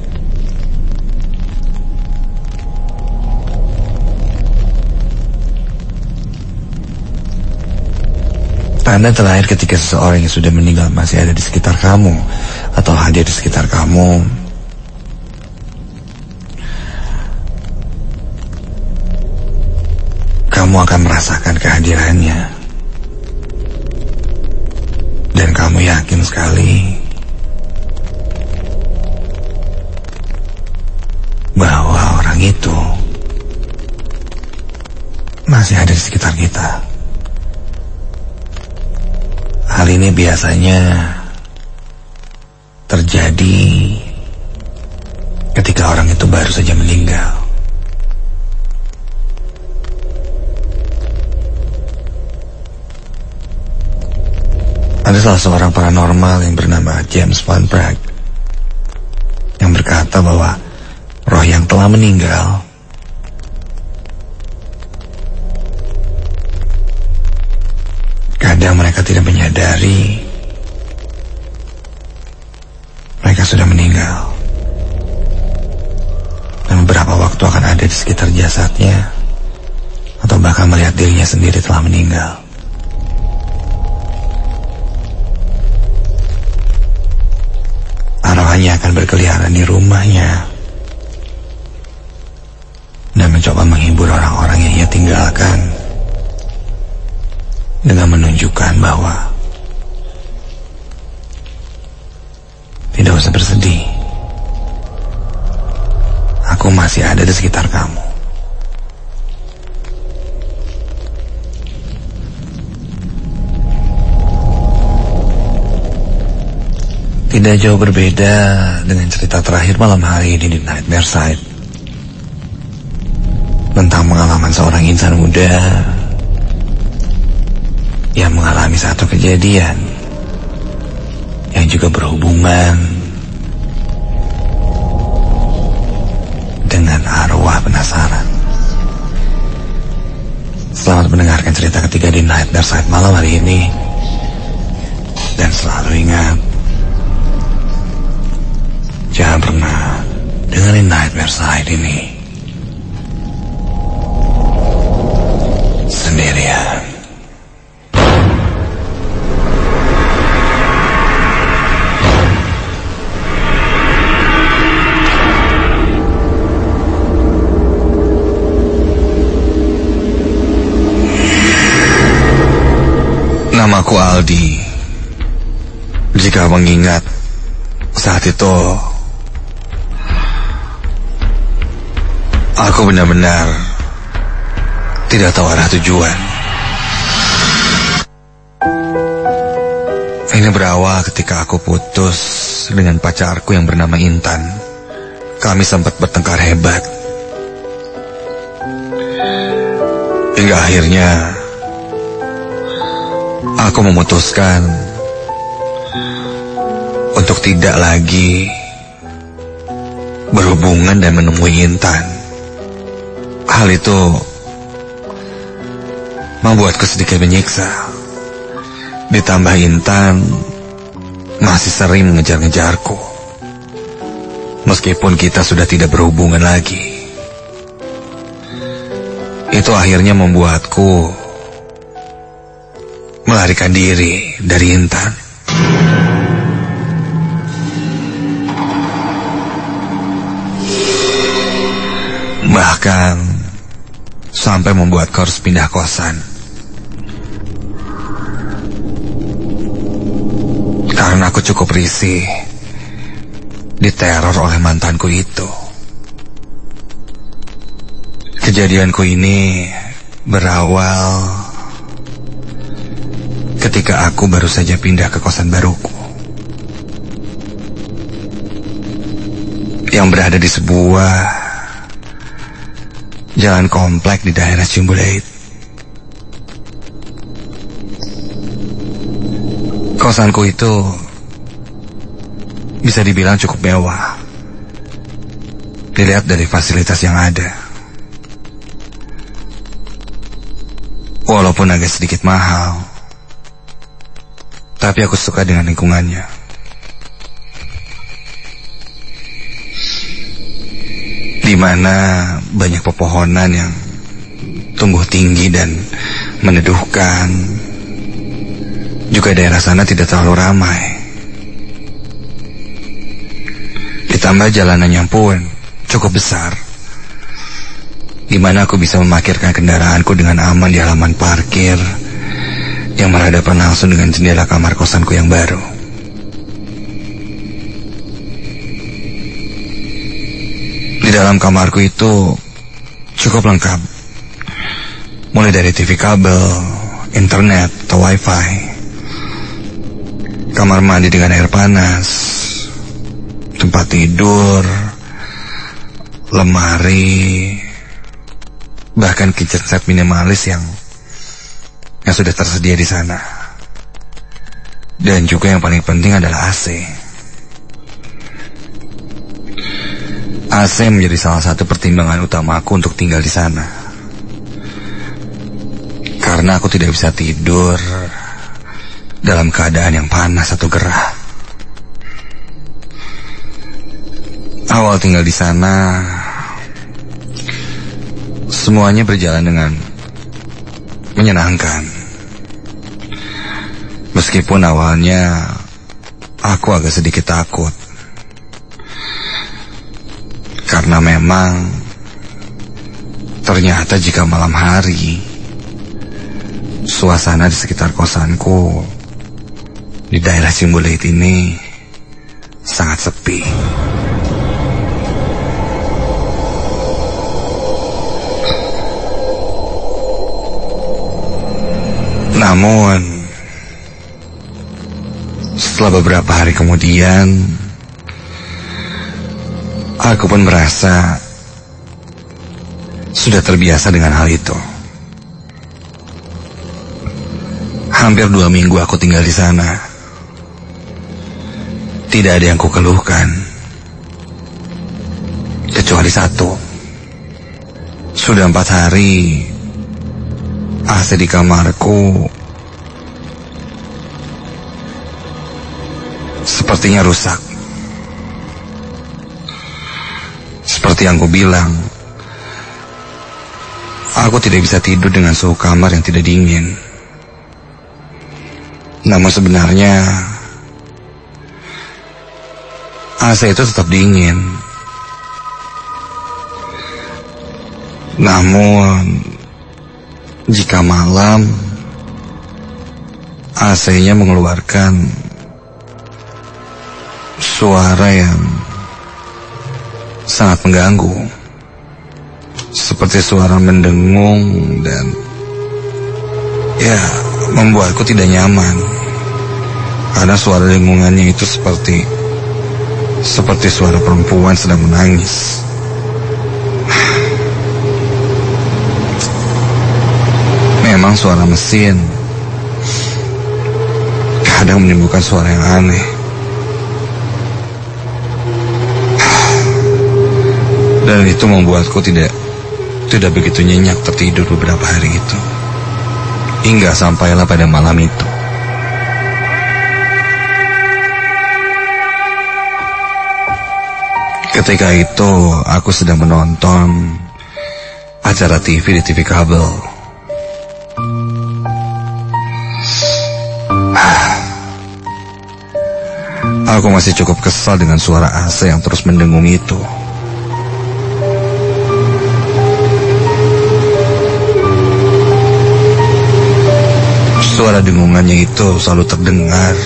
Tanda terakhir ketika seseorang yang sudah meninggal masih ada di sekitar kamu atau hadir di sekitar kamu kamu akan merasakan kehadirannya. Dan kamu yakin sekali bahwa orang itu masih ada di sekitar kita. Hal ini biasanya terjadi ketika orang itu baru saja meninggal. Ada salah seorang paranormal yang bernama James Van Praagh yang berkata bahwa roh yang telah meninggal kadang mereka tidak menyadari mereka sudah meninggal, dan beberapa waktu akan ada di sekitar jasadnya atau bahkan melihat dirinya sendiri telah meninggal. Arwahnya akan berkeliaran di rumahnya dan mencoba menghibur orang-orang yang ia tinggalkan dengan menunjukkan bahwa tidak usah bersedih, aku masih ada di sekitar kamu. Tidak jauh berbeda dengan cerita terakhir malam hari ini di Nightmare Side, tentang pengalaman seorang insan muda yang mengalami satu kejadian yang juga berhubungan dengan arwah penasaran. Selamat mendengarkan cerita ketiga di Nightmare Side malam hari ini. Dan selalu ingat, jangan pernah dengerin Nightmare Side ini sendirian. Namaku Aldi. Jika mengingat saat itu aku benar-benar tidak tahu arah tujuan. Ini berawal ketika aku putus dengan pacarku yang bernama Intan. Kami sempat bertengkar hebat, hingga akhirnya aku memutuskan untuk tidak lagi berhubungan dan menemui Intan. Hal itu membuatku sedikit menyiksa. Ditambah Intan masih sering mengejar-ngejarku, meskipun kita sudah tidak berhubungan lagi. Itu akhirnya membuatku melarikan diri dari Intan. Bahkan sampai membuatku harus pindah kosan, karena aku cukup risih diteror oleh mantanku itu. Kejadianku ini berawal ketika aku baru saja pindah ke kosan baruku yang berada di sebuah jalan komplek di daerah Ciumbuleuit. Kosanku itu bisa dibilang cukup mewah dilihat dari fasilitas yang ada. Walaupun agak sedikit mahal, tapi aku suka dengan lingkungannya. Di mana banyak pepohonan yang tumbuh tinggi dan meneduhkan. Juga daerah sana tidak terlalu ramai. Ditambah jalanannya pun cukup besar. Gimana aku bisa memarkirkan kendaraanku dengan aman di halaman parkir yang berhadapan langsung dengan jendela kamar kosanku yang baru. Di dalam kamarku itu cukup lengkap, mulai dari T V kabel, internet, atau wifi, kamar mandi dengan air panas, tempat tidur, lemari, bahkan kitchen set minimalis yang yang sudah tersedia di sana. Dan juga yang paling penting adalah A C. A C menjadi salah satu pertimbangan utamaku untuk tinggal di sana. Karena aku tidak bisa tidur dalam keadaan yang panas atau gerah. Awal tinggal di sana, semuanya berjalan dengan menyenangkan. Meskipun awalnya aku agak sedikit takut. Karena memang ternyata jika malam hari suasana di sekitar kosanku di daerah Cimbuleit ini sangat sepi. Namun setelah beberapa hari kemudian, aku pun merasa sudah terbiasa dengan hal itu. Hampir dua minggu aku tinggal di sana. Tidak ada yang kukeluhkan, kecuali satu. Sudah empat hari A C di kamarku sepertinya rusak. Seperti yang ku bilang, aku tidak bisa tidur dengan suhu kamar yang tidak dingin. Namun sebenarnya A C itu tetap dingin. Namun jika malam A C-nya mengeluarkan suara yang sangat mengganggu, seperti suara mendengung dan ya membuatku tidak nyaman. Karena suara dengungannya itu seperti seperti suara perempuan sedang menangis. Memang suara mesin kadang menimbulkan suara yang aneh. Dan itu membuatku tidak tidak begitu nyenyak tertidur beberapa hari itu. Hingga sampailah pada malam itu. Ketika itu aku sedang menonton acara T V di T V kabel. Aku masih cukup kesal dengan suara A C yang terus mendengung itu. Suara dengungannya itu selalu terdengar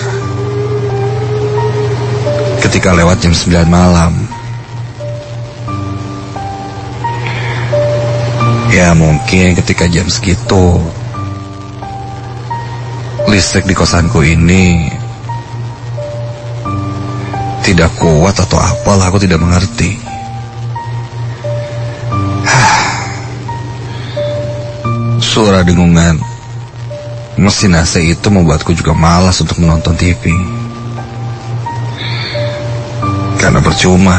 ketika lewat jam sembilan malam. Ya mungkin ketika jam segitu listrik di kosanku ini tidak kuat atau apalah, aku tidak mengerti. Suara dengungan mesin A C itu membuatku juga malas untuk menonton T V. Karena percuma,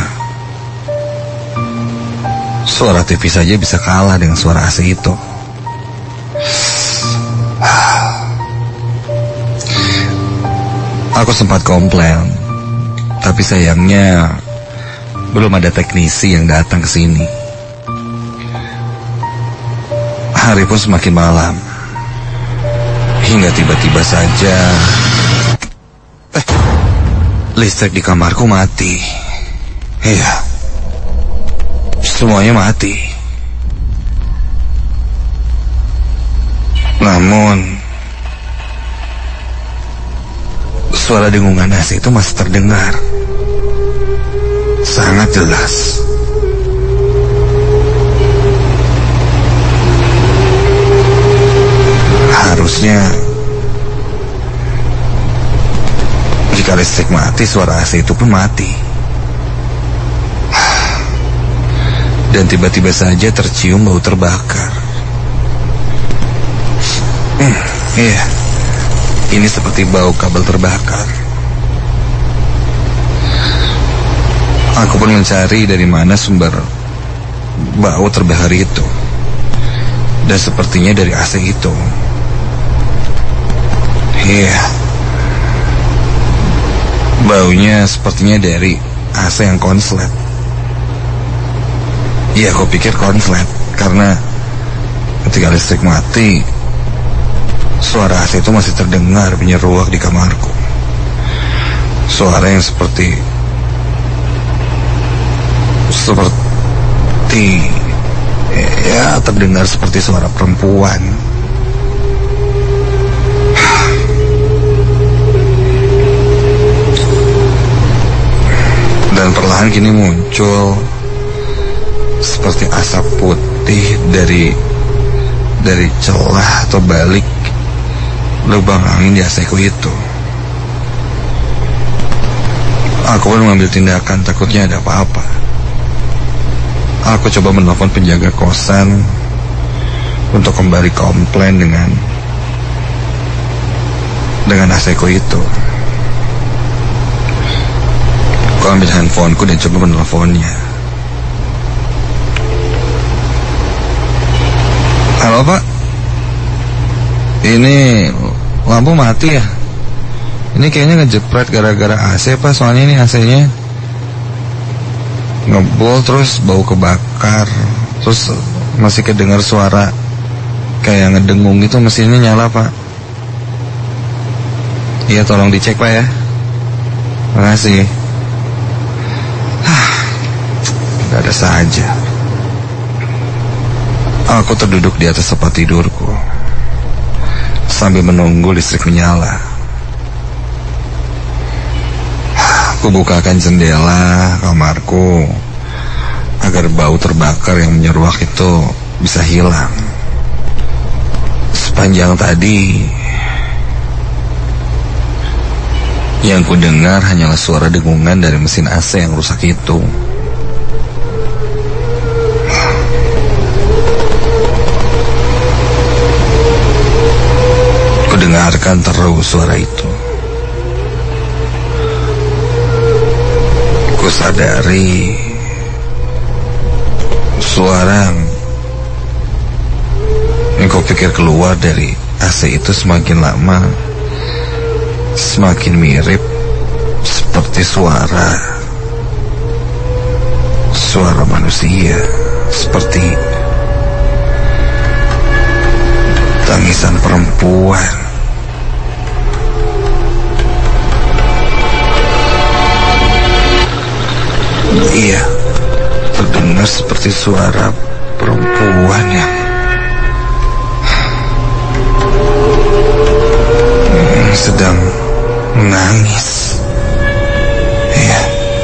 suara T V saja bisa kalah dengan suara A C itu. Aku sempat komplain, tapi sayangnya belum ada teknisi yang datang ke sini. Hari pun semakin malam, hingga tiba-tiba saja eh, listrik di kamarku mati. Iya, semuanya mati. Namun suara dengungan A C itu masih terdengar sangat jelas. Harusnya jika listrik mati, suara A C itu pun mati. Dan tiba-tiba saja tercium bau terbakar. Hmm, iya, ini seperti bau kabel terbakar. Aku pun mencari dari mana sumber bau terbakar itu. Dan sepertinya dari A C itu. Iya, baunya sepertinya dari A C yang konslet. Iya, aku pikir konslet, karena ketika listrik mati, suara A C itu masih terdengar menyeruak di kamarku. Suara yang seperti Seperti ya, terdengar seperti suara perempuan. Dan perlahan kini muncul seperti asap putih dari dari celah atau balik lubang angin di A C ku itu. Aku pun mengambil tindakan, takutnya ada apa-apa. Aku coba menelpon penjaga kosan untuk kembali komplain dengan dengan A C ku itu. Aku ambil handphoneku dan coba menelponnya. Halo Pak, ini lampu mati ya? Ini kayaknya ngejepret gara-gara A C Pak, soalnya ini A C-nya ngebul terus bau kebakar. Terus masih kedengar suara kayak ngedengung gitu, mesinnya nyala Pak. Iya, tolong dicek Pak ya. Makasih. Hah, ada saja. Aku terduduk di atas tempat tidurku sambil menunggu listrik menyala. Aku bukakan jendela kamarku agar bau terbakar yang menyeruak itu bisa hilang. Sepanjang tadi yang ku dengar hanyalah suara dengungan dari mesin A C yang rusak itu. Ku dengarkan terus suara itu. Ku sadari suara yang kau pikir keluar dari A C itu semakin lama semakin mirip seperti suara suara manusia, seperti tangisan perempuan. Iya, terdengar seperti suara perempuan yang yang sedang menangis. Iya,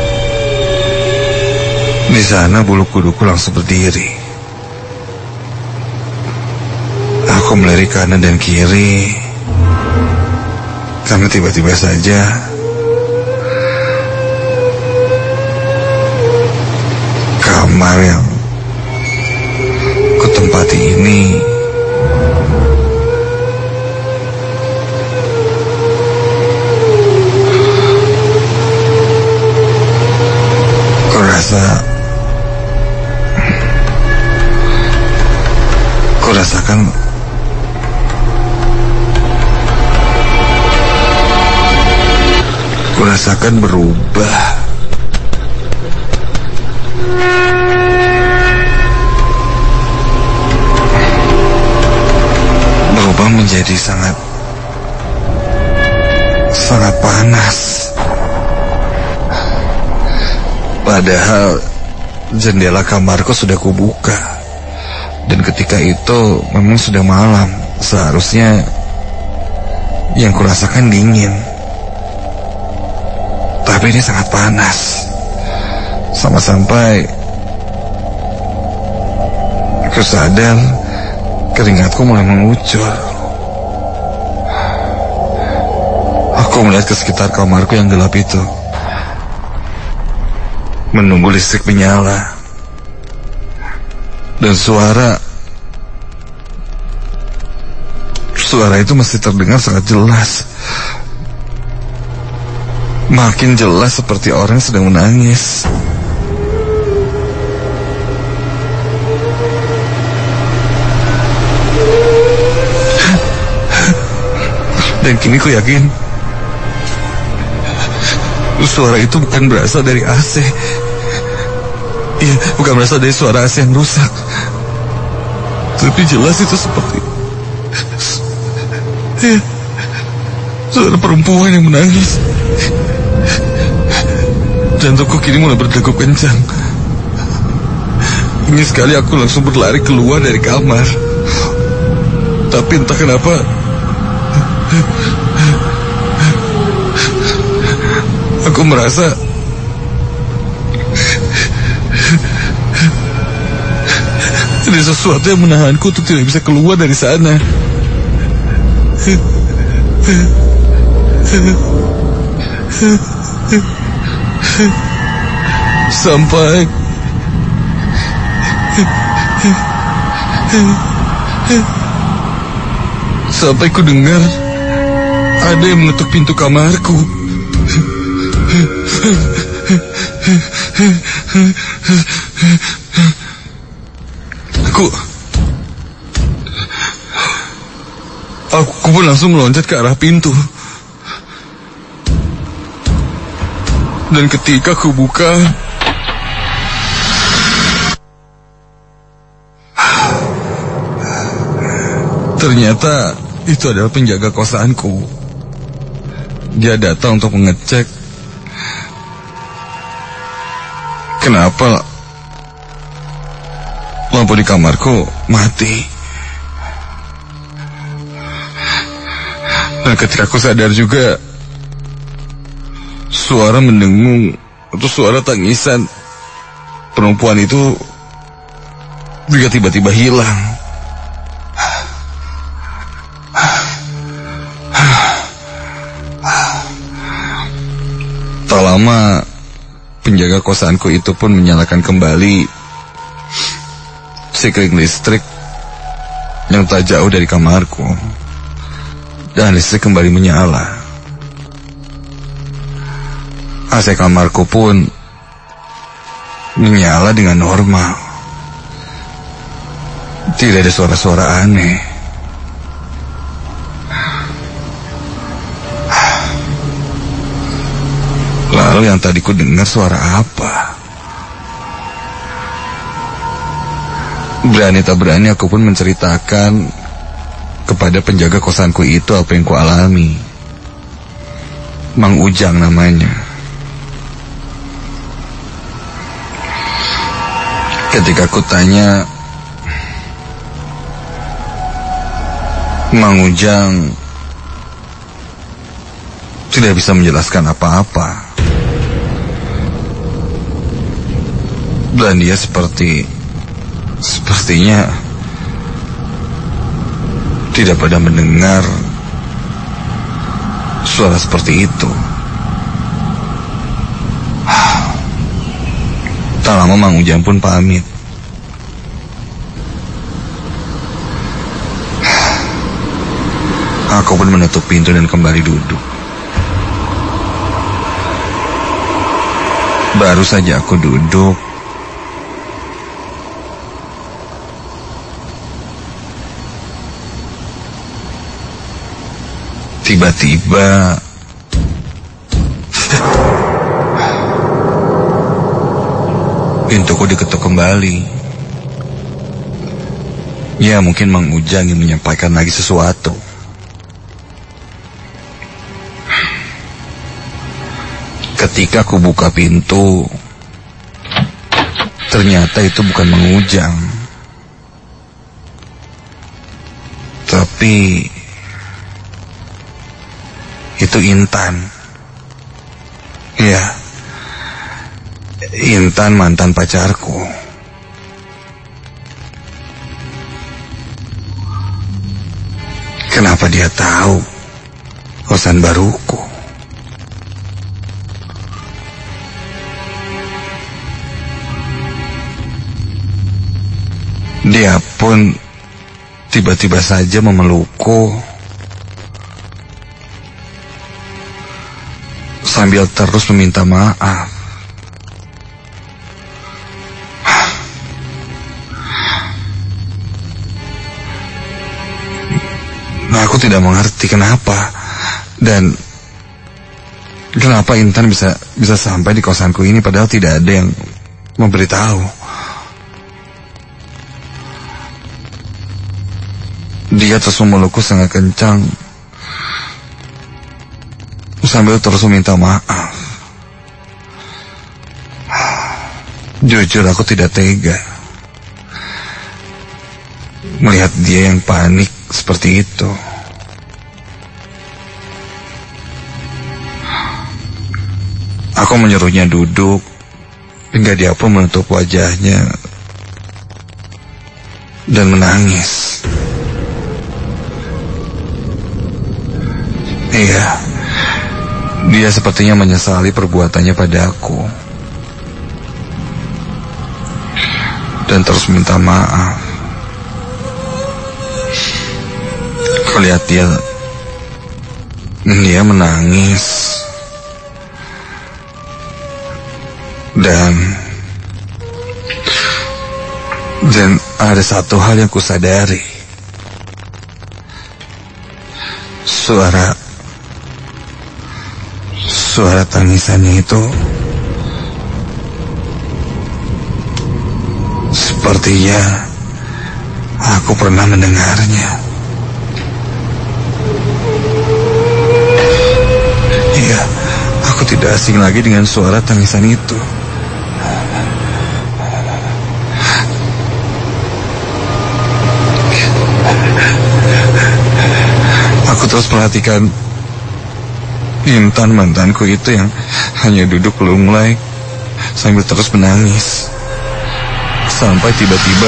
di sana bulu kuduku langsung berdiri. Aku melirik kanan dan kiri karena tiba-tiba saja kamar yang kutempati ini kurasa kurasakan kurasakan berubah. Berubah menjadi sangat sangat panas. Padahal jendela kamarku sudah kubuka, dan ketika itu memang sudah malam. seharusnya yang kurasakan dingin. Tapi ini sangat panas. Sampai-sampai aku sadar keringatku mulai mengucur. Aku melihat ke sekitar kamarku yang gelap itu, menunggu listrik menyala. Dan suara Suara itu masih terdengar sangat jelas. Makin jelas seperti orang sedang menangis. Dan kini ku yakin suara itu bukan berasal dari A C. Iya, bukan berasal dari suara A C yang rusak. Tapi jelas itu seperti ya, suara perempuan yang menangis. Jantungku kini mulai berdegup kencang. Ingin sekali aku langsung berlari keluar dari kamar. Tapi entah kenapa aku merasa ada sesuatu yang menahanku untuk tidak bisa keluar dari sana. Sampai Sampai ku dengar ada yang mengetuk pintu kamarku. Aku Aku pun langsung meloncat ke arah pintu. Dan ketika aku buka, ternyata itu adalah penjaga kosanku. Dia datang untuk mengecek kenapa lampu di kamarku mati. Dan ketika aku sadar juga, suara mendengung atau suara tangisan perempuan itu juga tiba-tiba hilang. Tak lama, penjaga kosanku itu pun menyalakan kembali sikring listrik yang tak jauh dari kamarku. Dan listrik kembali menyala. A C kamarku pun menyala dengan normal. Tidak ada suara-suara aneh. Lalu yang tadi ku dengar suara apa? Berani tak berani aku pun menceritakan kepada penjaga kosanku itu apa yang ku alami. Mang Ujang namanya. Ketika ku tanya, Mang Ujang tidak bisa menjelaskan apa-apa. Dan dia seperti Sepertinya tidak pada mendengar suara seperti itu. Tak lama Mang Ujang pun pamit. Aku pun menutup pintu dan kembali duduk. Baru saja aku duduk, tiba-tiba pintuku diketuk kembali. Ya, mungkin Mang Ujang ingin menyampaikan lagi sesuatu. Ketika aku buka pintu, ternyata itu bukan Mang Ujang, Tapi itu Intan. Iya, Intan mantan pacarku. Kenapa dia tahu kosan baruku? Dia pun tiba-tiba saja memelukku sambil terus meminta maaf. Nah, aku tidak mengerti kenapa dan kenapa Intan bisa bisa sampai di kosanku ini padahal tidak ada yang memberitahu. Dia terus memelukku sangat kencang sambil terus meminta maaf. Jujur aku tidak tega melihat dia yang panik seperti itu. Aku menyuruhnya duduk hingga dia pun menutup wajahnya dan menangis. Iya, dia sepertinya menyesali perbuatannya padaku dan terus minta maaf. Aku lihat dia, dia menangis dan dan ada satu hal yang kusadari. Suara Suara tangisannya itu sepertinya aku pernah mendengarnya. Iya, aku tidak asing lagi dengan suara tangisan itu. Aku terus perhatikan Intan mantanku itu yang hanya duduk lunglai sambil terus menangis. Sampai tiba-tiba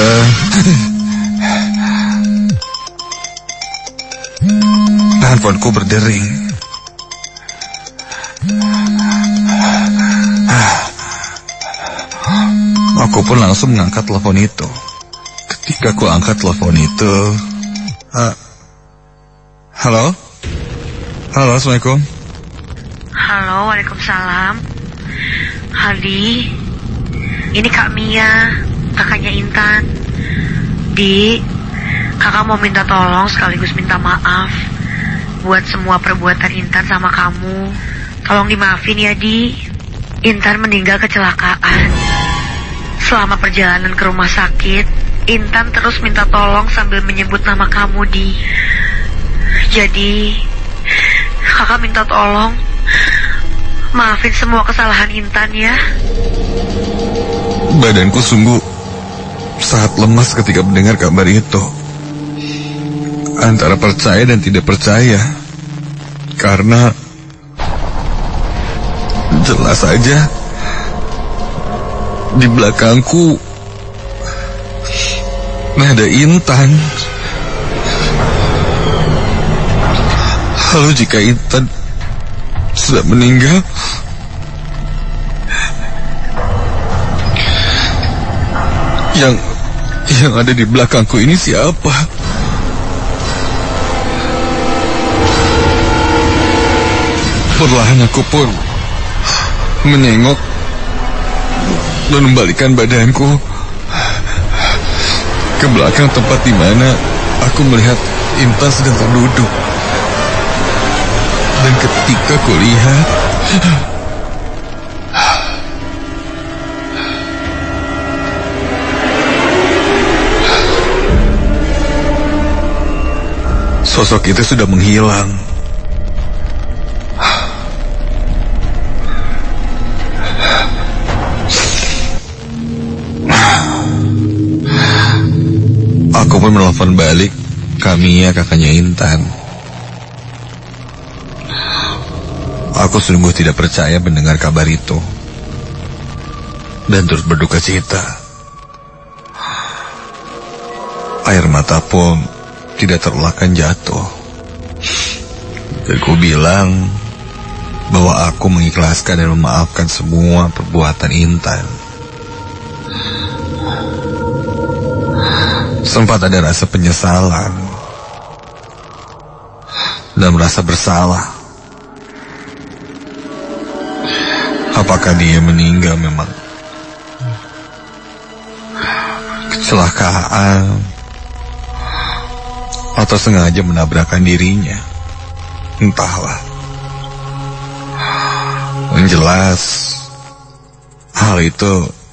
handphoneku berdering. Aku pun langsung mengangkat telepon itu. Ketika aku angkat telepon itu, uh, halo, halo, assalamualaikum. Halo, waalaikumsalam. Aldi, ini Kak Mia, kakaknya Intan. Di, kakak mau minta tolong sekaligus minta maaf buat semua perbuatan Intan sama kamu. Tolong dimaafin ya, Di. Intan meninggal kecelakaan. Selama perjalanan ke rumah sakit, Intan terus minta tolong sambil menyebut nama kamu, Di. Jadi, kakak minta tolong maafin semua kesalahan Intan ya. Badanku sungguh sangat lemas ketika mendengar kabar itu. Antara percaya dan tidak percaya. Karena jelas saja di belakangku ada Intan. Lalu jika Intan sudah meninggal, yang yang ada di belakangku ini siapa? Perlahan aku pun menengok dan membalikkan badanku ke belakang tempat di mana aku melihat Intan sedang terduduk. Dan ketika kulihat, sosok itu sudah menghilang. Aku pun menelpon balik Kamiya kakaknya Intan. Aku sungguh tidak percaya mendengar kabar itu, dan terus berduka cita. Air mata pun tidak terelakkan jatuh. Dan ku bilang bahwa aku mengikhlaskan dan memaafkan semua perbuatan Intan. Sempat ada rasa penyesalan dan merasa bersalah. Apakah dia meninggal memang kecelakaan atau sengaja menabrakkan dirinya? Entahlah. Yang jelas, hal itu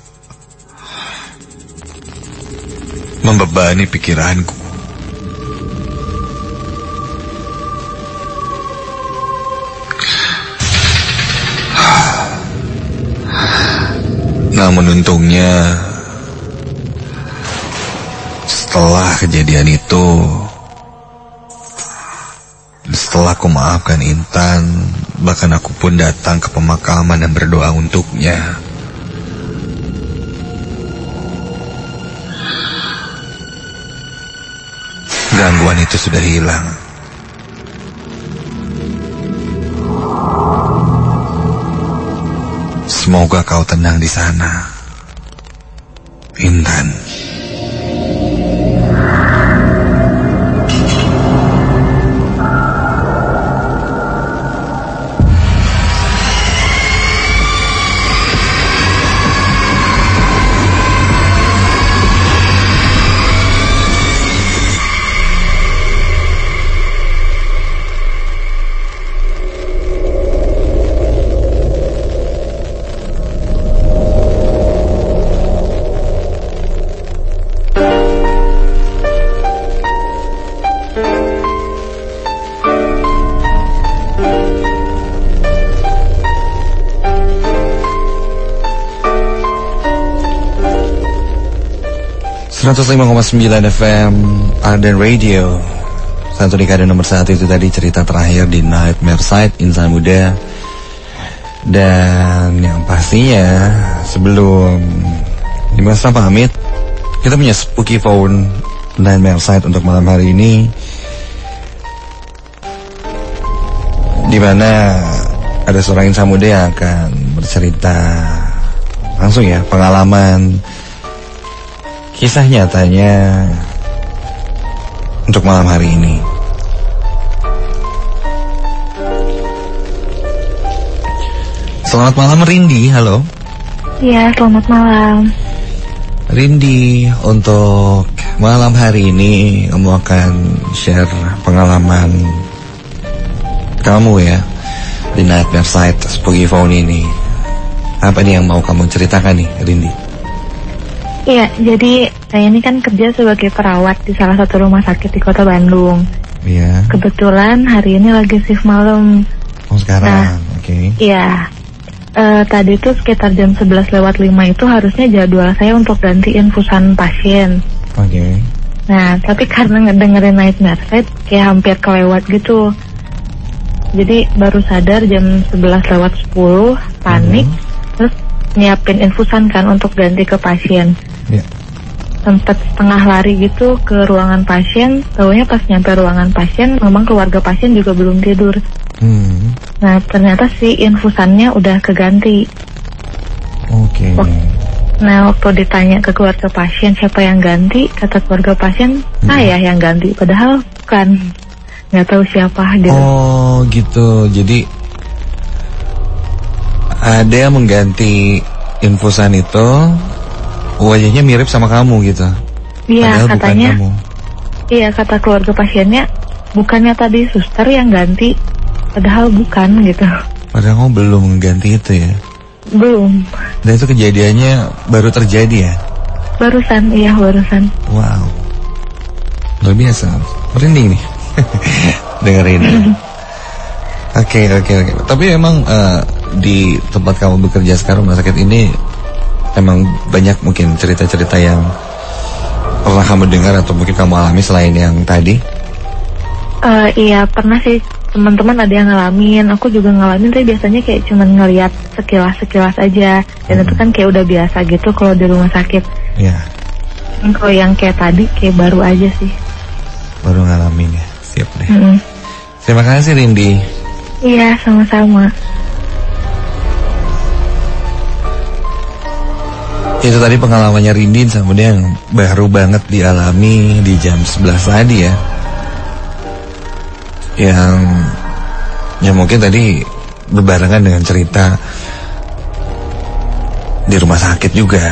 membebani pikiranku. Namun untungnya, setelah kejadian itu, setelah aku maafkan Intan, bahkan aku pun datang ke pemakaman dan berdoa untuknya. Gangguan itu sudah hilang. Semoga kau tenang di sana, Intan. seratus lima koma sembilan F M Arden Radio. Satu dekade nomor satu itu tadi cerita terakhir di Nightmare Side Insan Muda. Dan yang pastinya sebelum Dimas pamit, kita punya spooky phone Nightmare Side untuk malam hari ini, di mana ada seorang insan muda yang akan bercerita langsung ya pengalaman kisah nyatanya untuk malam hari ini. Selamat malam Rindi, halo. Iya, selamat malam. Rindi, untuk malam hari ini kamu akan share pengalaman kamu ya di Nightmare Side Spooky Phone ini. Apa nih yang mau kamu ceritakan nih, Rindi? Iya, jadi saya ini kan kerja sebagai perawat di salah satu rumah sakit di kota Bandung. Iya. Kebetulan hari ini lagi shift malam. Oh sekarang, nah, oke. Okay. Iya, e, tadi itu sekitar jam sebelas lewat lima itu harusnya jadwal saya untuk ganti infusan pasien. Oke. Okay. Nah, tapi karena ngedengerin Nightmare Side kayak hampir kelewat gitu. Jadi baru sadar jam sebelas lewat sepuluh, panik, mm-hmm. terus nyiapin infusan kan untuk ganti ke pasien. Yeah. Sempat setengah lari gitu ke ruangan pasien. Taunya pas nyampe ruangan pasien, memang keluarga pasien juga belum tidur. Hmm. Nah ternyata si infusannya udah keganti. Oke. Okay. Nah waktu ditanya ke keluarga pasien siapa yang ganti, kata keluarga pasien hmm. saya yang ganti. Padahal bukan, nggak tahu siapa gitu. Oh gitu. Jadi ada yang mengganti infusan itu, wajahnya mirip sama kamu gitu. Iya katanya. Kamu. Iya kata keluarga pasiennya, bukannya tadi suster yang ganti, padahal bukan gitu. Padahal kamu belum mengganti itu ya? Belum. Dan itu kejadiannya baru terjadi ya? Barusan, iya barusan. Wow, luar biasa, merinding nih dengerin. Oke oke oke. Tapi emang uh, di tempat kamu bekerja sekarang rumah sakit ini emang banyak mungkin cerita-cerita yang pernah kamu dengar atau mungkin kamu alami selain yang tadi? Uh, iya pernah sih, teman-teman ada yang ngalamin, aku juga ngalamin, tapi biasanya kayak cuman ngelihat sekilas-sekilas aja, dan hmm. itu kan kayak udah biasa gitu kalau di rumah sakit. Iya. Kalau yang kayak tadi kayak baru aja sih. Baru ngalamin ya, siap deh. Mm-hmm. Terima kasih Rindy. Iya, sama-sama. Itu tadi pengalamannya Rindy sama dia yang baru banget dialami di jam sebelas tadi ya. Yang ya mungkin tadi berbarengan dengan cerita di rumah sakit juga.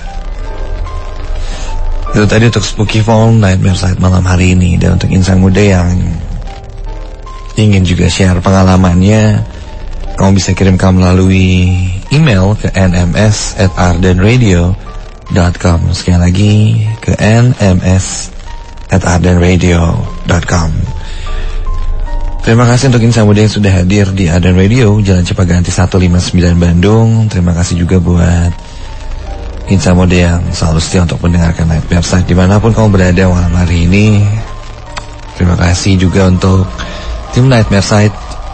Itu tadi untuk Spooky Phone Nightmare Side malam hari ini. Dan untuk insan muda yang ingin juga share pengalamannya, kamu bisa kirimkan melalui email ke n m s at ardenradio dot com. Sekali lagi ke n m s at ardenradio dot com. Terima kasih untuk insan muda yang sudah hadir di Arden Radio, Jalan Cipaganti seratus lima puluh sembilan Bandung. Terima kasih juga buat insan muda yang selalu setia untuk mendengarkan Nightmare Side dimanapun kamu berada malam hari ini. Terima kasih juga untuk tim Nightmare Side.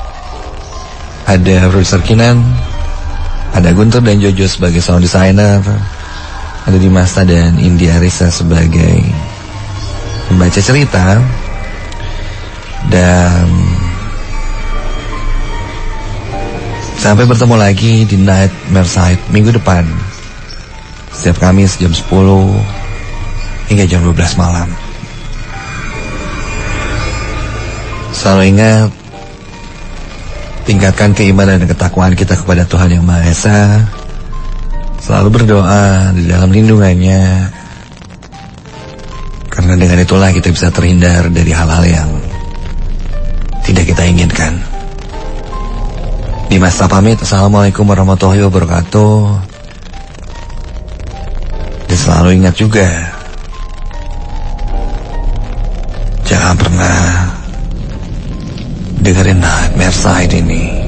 Ada produser Kinan, ada Guntur dan Jojo sebagai sound designer, ada Dimasta dan Indi Arisa sebagai pembaca cerita. Dan sampai bertemu lagi di Nightmare Side minggu depan, setiap Kamis jam sepuluh hingga jam dua belas malam. Selalu ingat, tingkatkan keimanan dan ketakwaan kita kepada Tuhan Yang Maha Esa. Selalu berdoa di dalam lindungannya, karena dengan itulah kita bisa terhindar dari hal-hal yang tidak kita inginkan. Dimas pamit. Assalamualaikum warahmatullahi wabarakatuh. Dan selalu ingat juga, jangan pernah dengerin Nightmare Side ini.